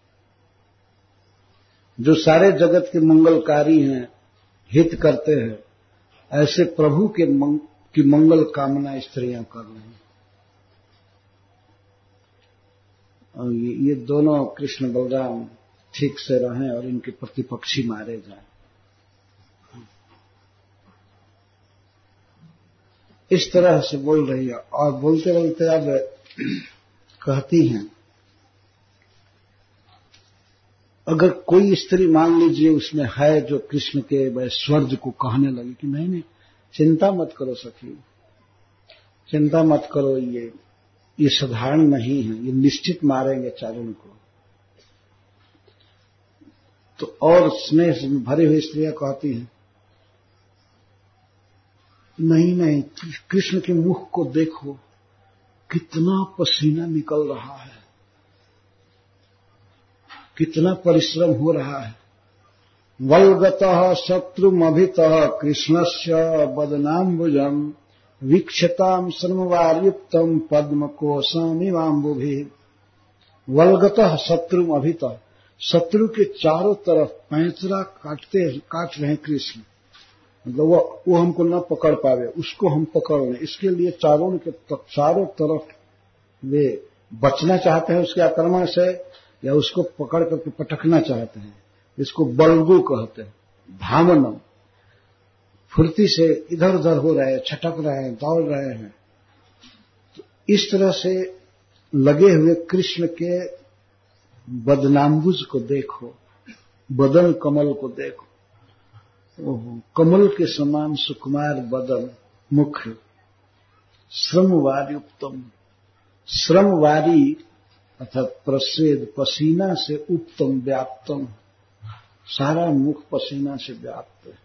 जो सारे जगत के मंगलकारी हैं, हित करते हैं, ऐसे प्रभु के की मंगल कामना स्त्रियां कर रही हैं। और ये दोनों कृष्ण बलराम ठीक से रहें और इनके प्रतिपक्षी मारे जाएं। इस तरह से बोल रही है। और बोलते बोलते अब कहती हैं, अगर कोई स्त्री मान लीजिए उसमें है जो कृष्ण के ऐश्वर्य को कहने लगी कि नहीं नहीं, चिंता मत करो सखी, चिंता मत करो, ये साधारण नहीं है, ये निश्चित मारेंगे चारुण को। तो और स्नेह से भरी हुई स्त्रियां कहती हैं, नहीं नहीं, कृष्ण के मुख को देखो, कितना पसीना निकल रहा है, कितना परिश्रम हो रहा है। वल्गतः शत्रुमभितः कृष्णस्य बदनाम्बुजम् वीक्षताम् श्रमवारयुक्तम् पद्मकोशमिवाम्बुभिः। वल्गतः शत्रुमभितः, शत्रु के चारों तरफ पैंतरा काट रहे कृष्ण, मतलब वो हमको न पकड़ पावे, उसको हम पकड़ लें, इसके लिए चारों तरफ वे बचना चाहते हैं उसके आक्रमण से, या उसको पकड़ करके पटकना चाहते हैं। इसको बल्गु कहते हैं। धामनम, फुर्ती से इधर उधर हो रहे हैं, छटक रहे हैं, दौड़ रहे हैं। तो इस तरह से लगे हुए कृष्ण के बदनाम्बुज को देखो, बदन कमल को देखो, कमल के समान सुकुमार बदन, मुख, श्रमवारी उत्तम, श्रमवारी अर्थात प्रस्वेद, पसीना से उत्तम व्याप्तम, सारा मुख पसीना से व्याप्त है।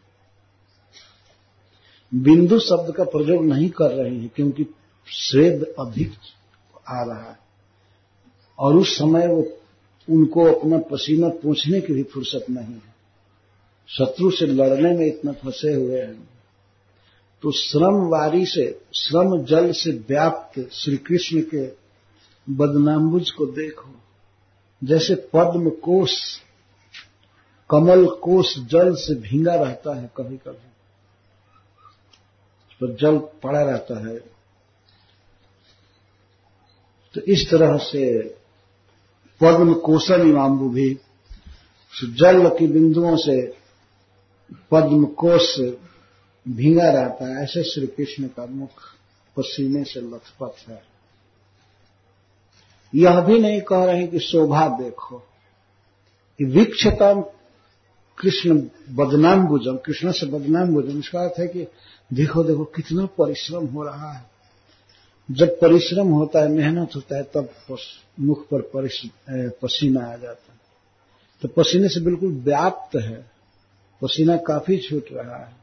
बिंदु शब्द का प्रयोग नहीं कर रही है क्योंकि स्वेद अधिक आ रहा है और उस समय वो उनको अपना पसीना पोंछने की भी फुर्सत नहीं है, शत्रु से लड़ने में इतना फंसे हुए हैं। तो श्रमवारी से, श्रम जल से व्याप्त श्री कृष्ण के बदनाम्बुज को देखो, जैसे पद्म कोश, कमल कोश जल से भींगा रहता है, कभी कभी तो जल पड़ा रहता है। तो इस तरह से पद्म कोशम इमाम्बु भी, जल की बिंदुओं से पद्म कोश भींगा रहता है, ऐसे श्री कृष्ण का मुख पसीने से लथपथ है। यह भी नहीं कह रहे कि शोभा देखो, कि वीक्षता कृष्ण बदनाम्बुजम, कृष्ण से बदनाम्बुजम, इसका अर्थ है कि देखो देखो कितना परिश्रम हो रहा है। जब परिश्रम होता है, मेहनत होता है, तब मुख पर पसीना आ जाता है। तो पसीने से बिल्कुल व्याप्त है, पसीना काफी छूट रहा है।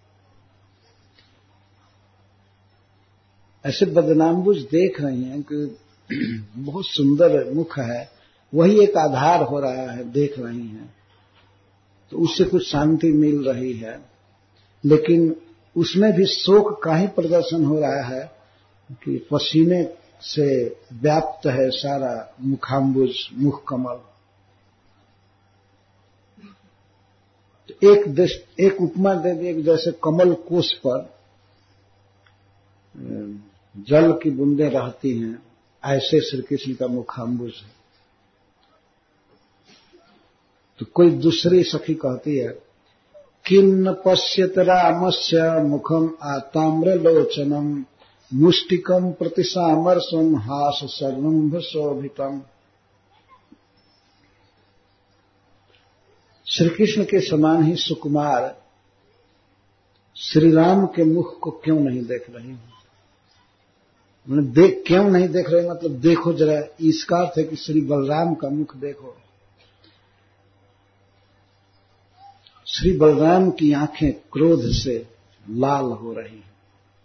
ऐसे बदनाम्बुज देख रही हैं कि बहुत सुंदर मुख है, वही एक आधार हो रहा है, देख रही हैं तो उससे कुछ शांति मिल रही है। लेकिन उसमें भी शोक का ही प्रदर्शन हो रहा है कि पसीने से व्याप्त है सारा मुखाम्बुज, मुख कमल। तो एक उपमा दे दिए, जैसे कमल कोश पर जल की बूंदें रहती हैं, ऐसे श्री कृष्ण का मुखाम्बुज है। तो कोई दूसरी सखी कहती है, किन्न पश्यत रामस्य मुखम आताम्रलोचनम मुष्टिकम प्रतिसामर्शम हास सर्वंभ शोभितम। श्री कृष्ण के समान ही सुकुमार श्री राम के मुख को क्यों नहीं देख रही हूं? क्यों नहीं देख रहे, मतलब देखो जरा, इसका अर्थ है कि श्री बलराम का मुख देखो। श्री बलराम की आंखें क्रोध से लाल हो रही हैं,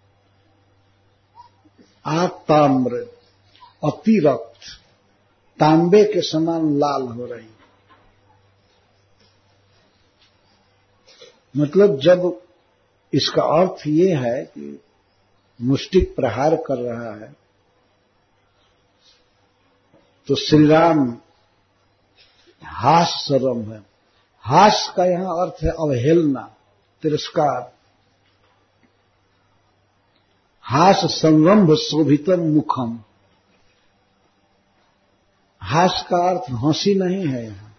आताम्र, अतिरक्त, तांबे के समान लाल हो रही। मतलब जब इसका अर्थ ये है कि मुष्टिक प्रहार कर रहा है तो श्री राम हास सर्वम है। हास का यहां अर्थ है अवहेलना, तिरस्कार। हास संरंभ शोभितम मुखम, हास का अर्थ हंसी नहीं है यहां,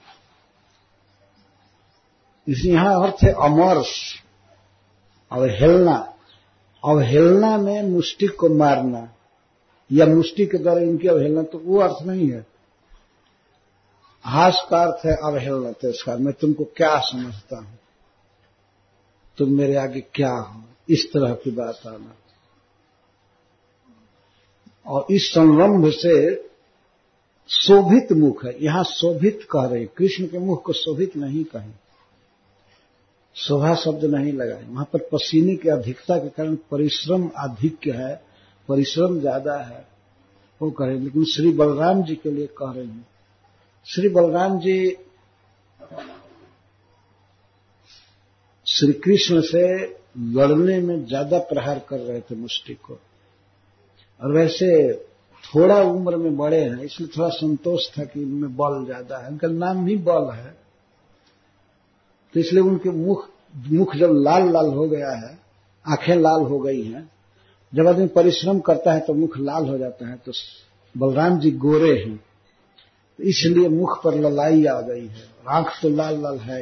इसलिए यहां अर्थ है अमर्ष, अवहेलना। अवहेलना में मुष्टिक को मारना या मुष्टिक के द्वारा इनकी अवहेलना, तो वो अर्थ नहीं है। हास का अर्थ है अवहेलना, तिरस्कार। मैं तुमको क्या समझता हूं, तुम मेरे आगे क्या हो, इस तरह की बात आना। और इस संरंभ से शोभित मुख है, यहां शोभित कह रहे, कृष्ण के मुख को शोभित नहीं कहें, शोभा शब्द नहीं लगाए। वहां पर पसीने की अधिकता के कारण परिश्रम अधिक है, परिश्रम ज्यादा है, वो कहे। लेकिन श्री बलराम जी के लिए कह रहे हैं। श्री बलराम जी श्री कृष्ण से लड़ने में ज्यादा प्रहार कर रहे थे मुष्टि को, और वैसे थोड़ा उम्र में बड़े हैं, इसलिए थोड़ा संतोष था कि इनमें बल ज्यादा है, उनका नाम ही बल है। तो इसलिए उनके मुख जब लाल लाल हो गया है, आंखें लाल हो गई हैं, जब आदमी परिश्रम करता है तो मुख लाल हो जाता है। तो बलराम जी गोरे हैं, तो इसलिए मुख पर ललाई आ गई है, आंख तो लाल लाल है।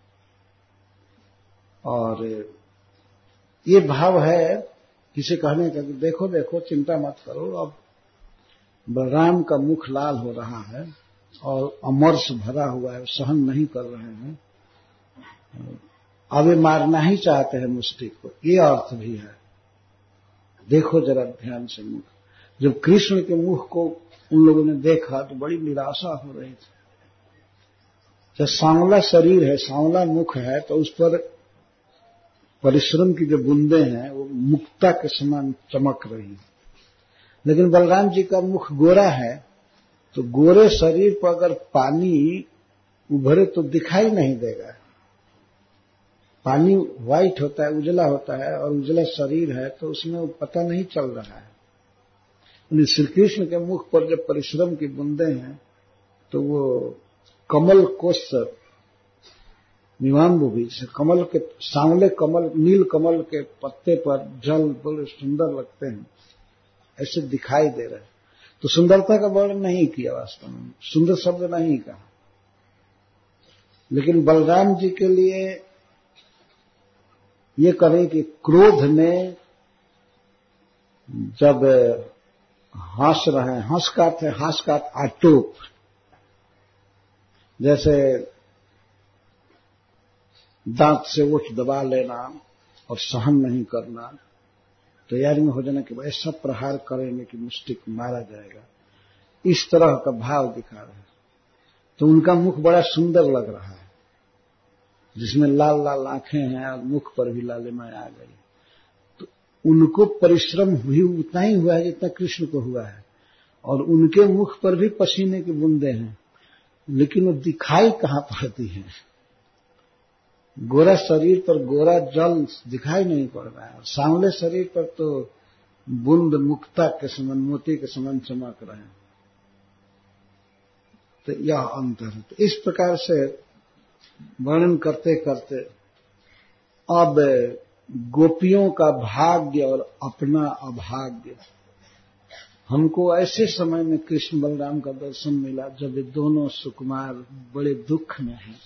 और ये भाव है किसे कहने का कि देखो देखो चिंता मत करो, अब बलराम का मुख लाल हो रहा है और अमरस भरा हुआ है, सहन नहीं कर रहे हैं, अब ये मारना ही चाहते हैं मुष्टि को, ये अर्थ भी है। देखो जरा ध्यान से मुख। जब कृष्ण के मुख को उन लोगों ने देखा तो बड़ी निराशा हो रही थी। जब सांवला शरीर है, सांवला मुख है, तो उस पर परिश्रम की जो बूंदें हैं वो मुक्ता के समान चमक रही हैं। लेकिन बलराम जी का मुख गोरा है, तो गोरे शरीर पर अगर पानी उभरे तो दिखाई नहीं देगा। पानी व्हाइट होता है, उजला होता है, और उजला शरीर है तो उसमें वो पता नहीं चल रहा है। श्री कृष्ण के मुख पर जब परिश्रम की बूंदें हैं तो वो कमल कोश मीमांबु भी से कमल के सांवले कमल, नील कमल के पत्ते पर जल बड़े सुंदर लगते हैं, ऐसे दिखाई दे रहे। तो सुंदरता का वर्णन नहीं किया, वास्तव में सुंदर शब्द नहीं कहा। लेकिन बलराम जी के लिए ये करें कि क्रोध में जब हंस रहे हैं, हंस का आटोप, जैसे दांत से ओठ दबा लेना और सहन नहीं करना, तैयारी में हो जाना कि ऐसा प्रहार करेंगे कि मुष्टि को मारा जाएगा, इस तरह का भाव दिखा रहे हैं। तो उनका मुख बड़ा सुंदर लग रहा है, जिसमें लाल लाल आंखें हैं और मुख पर भी लालिमाएं आ गई। तो उनको परिश्रम भी उतना ही हुआ है जितना कृष्ण को हुआ है, और उनके मुख पर भी पसीने की बूंदें हैं, लेकिन वो दिखाई कहां पड़ती है। गोरा शरीर पर गोरा जल दिखाई नहीं पड़ रहा है, और सांवले शरीर पर तो बूंद मुक्ता के समान, मोती के समान चमक रहे हैं। तो यह अंतर है। तो इस प्रकार से वर्णन करते करते अब गोपियों का भाग्य और अपना अभाग्य, हमको ऐसे समय में कृष्ण बलराम का दर्शन मिला जब ये दोनों सुकुमार बड़े दुख में हैं।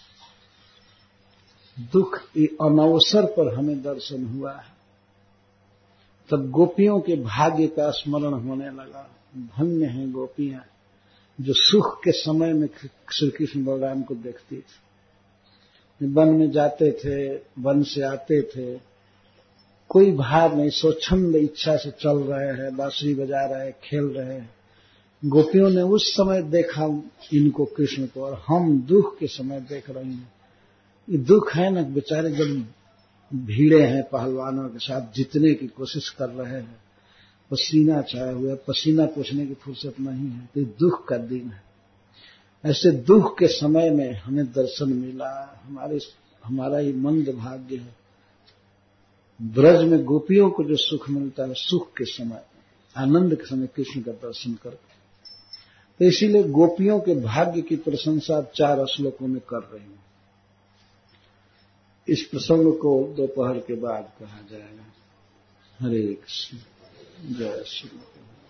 दुख के अनवसर पर हमें दर्शन हुआ है। तब गोपियों के भाग्य का स्मरण होने लगा। धन्य हैं गोपियां जो सुख के समय में श्री कृष्ण बलराम को देखती थी। वन में जाते थे, वन से आते थे, कोई भार नहीं, स्वच्छंद इच्छा से चल रहे हैं, बांसुरी बजा रहे हैं, खेल रहे हैं। गोपियों ने उस समय देखा इनको, कृष्ण को, और हम दुख के समय देख रहे हैं। ये दुख है ना, बेचारे जब भीड़े हैं पहलवानों के साथ, जीतने की कोशिश कर रहे हैं, पसीना छाया हुआ, पसीना पोंछने की फुर्सत नहीं है, तो दुख का दिन है। ऐसे दुख के समय में हमें दर्शन मिला। हमारा ये मंद भाग्य है। ब्रज में गोपियों को जो सुख मिलता है, सुख के समय, आनंद के समय कृष्ण का दर्शन करके, तो इसीलिए गोपियों के भाग्य की प्रशंसा 4 श्लोकों में कर रही हूं। इस प्रसंग को दोपहर के बाद कहा जाएगा। हरे कृष्ण, जय श्री कृष्ण।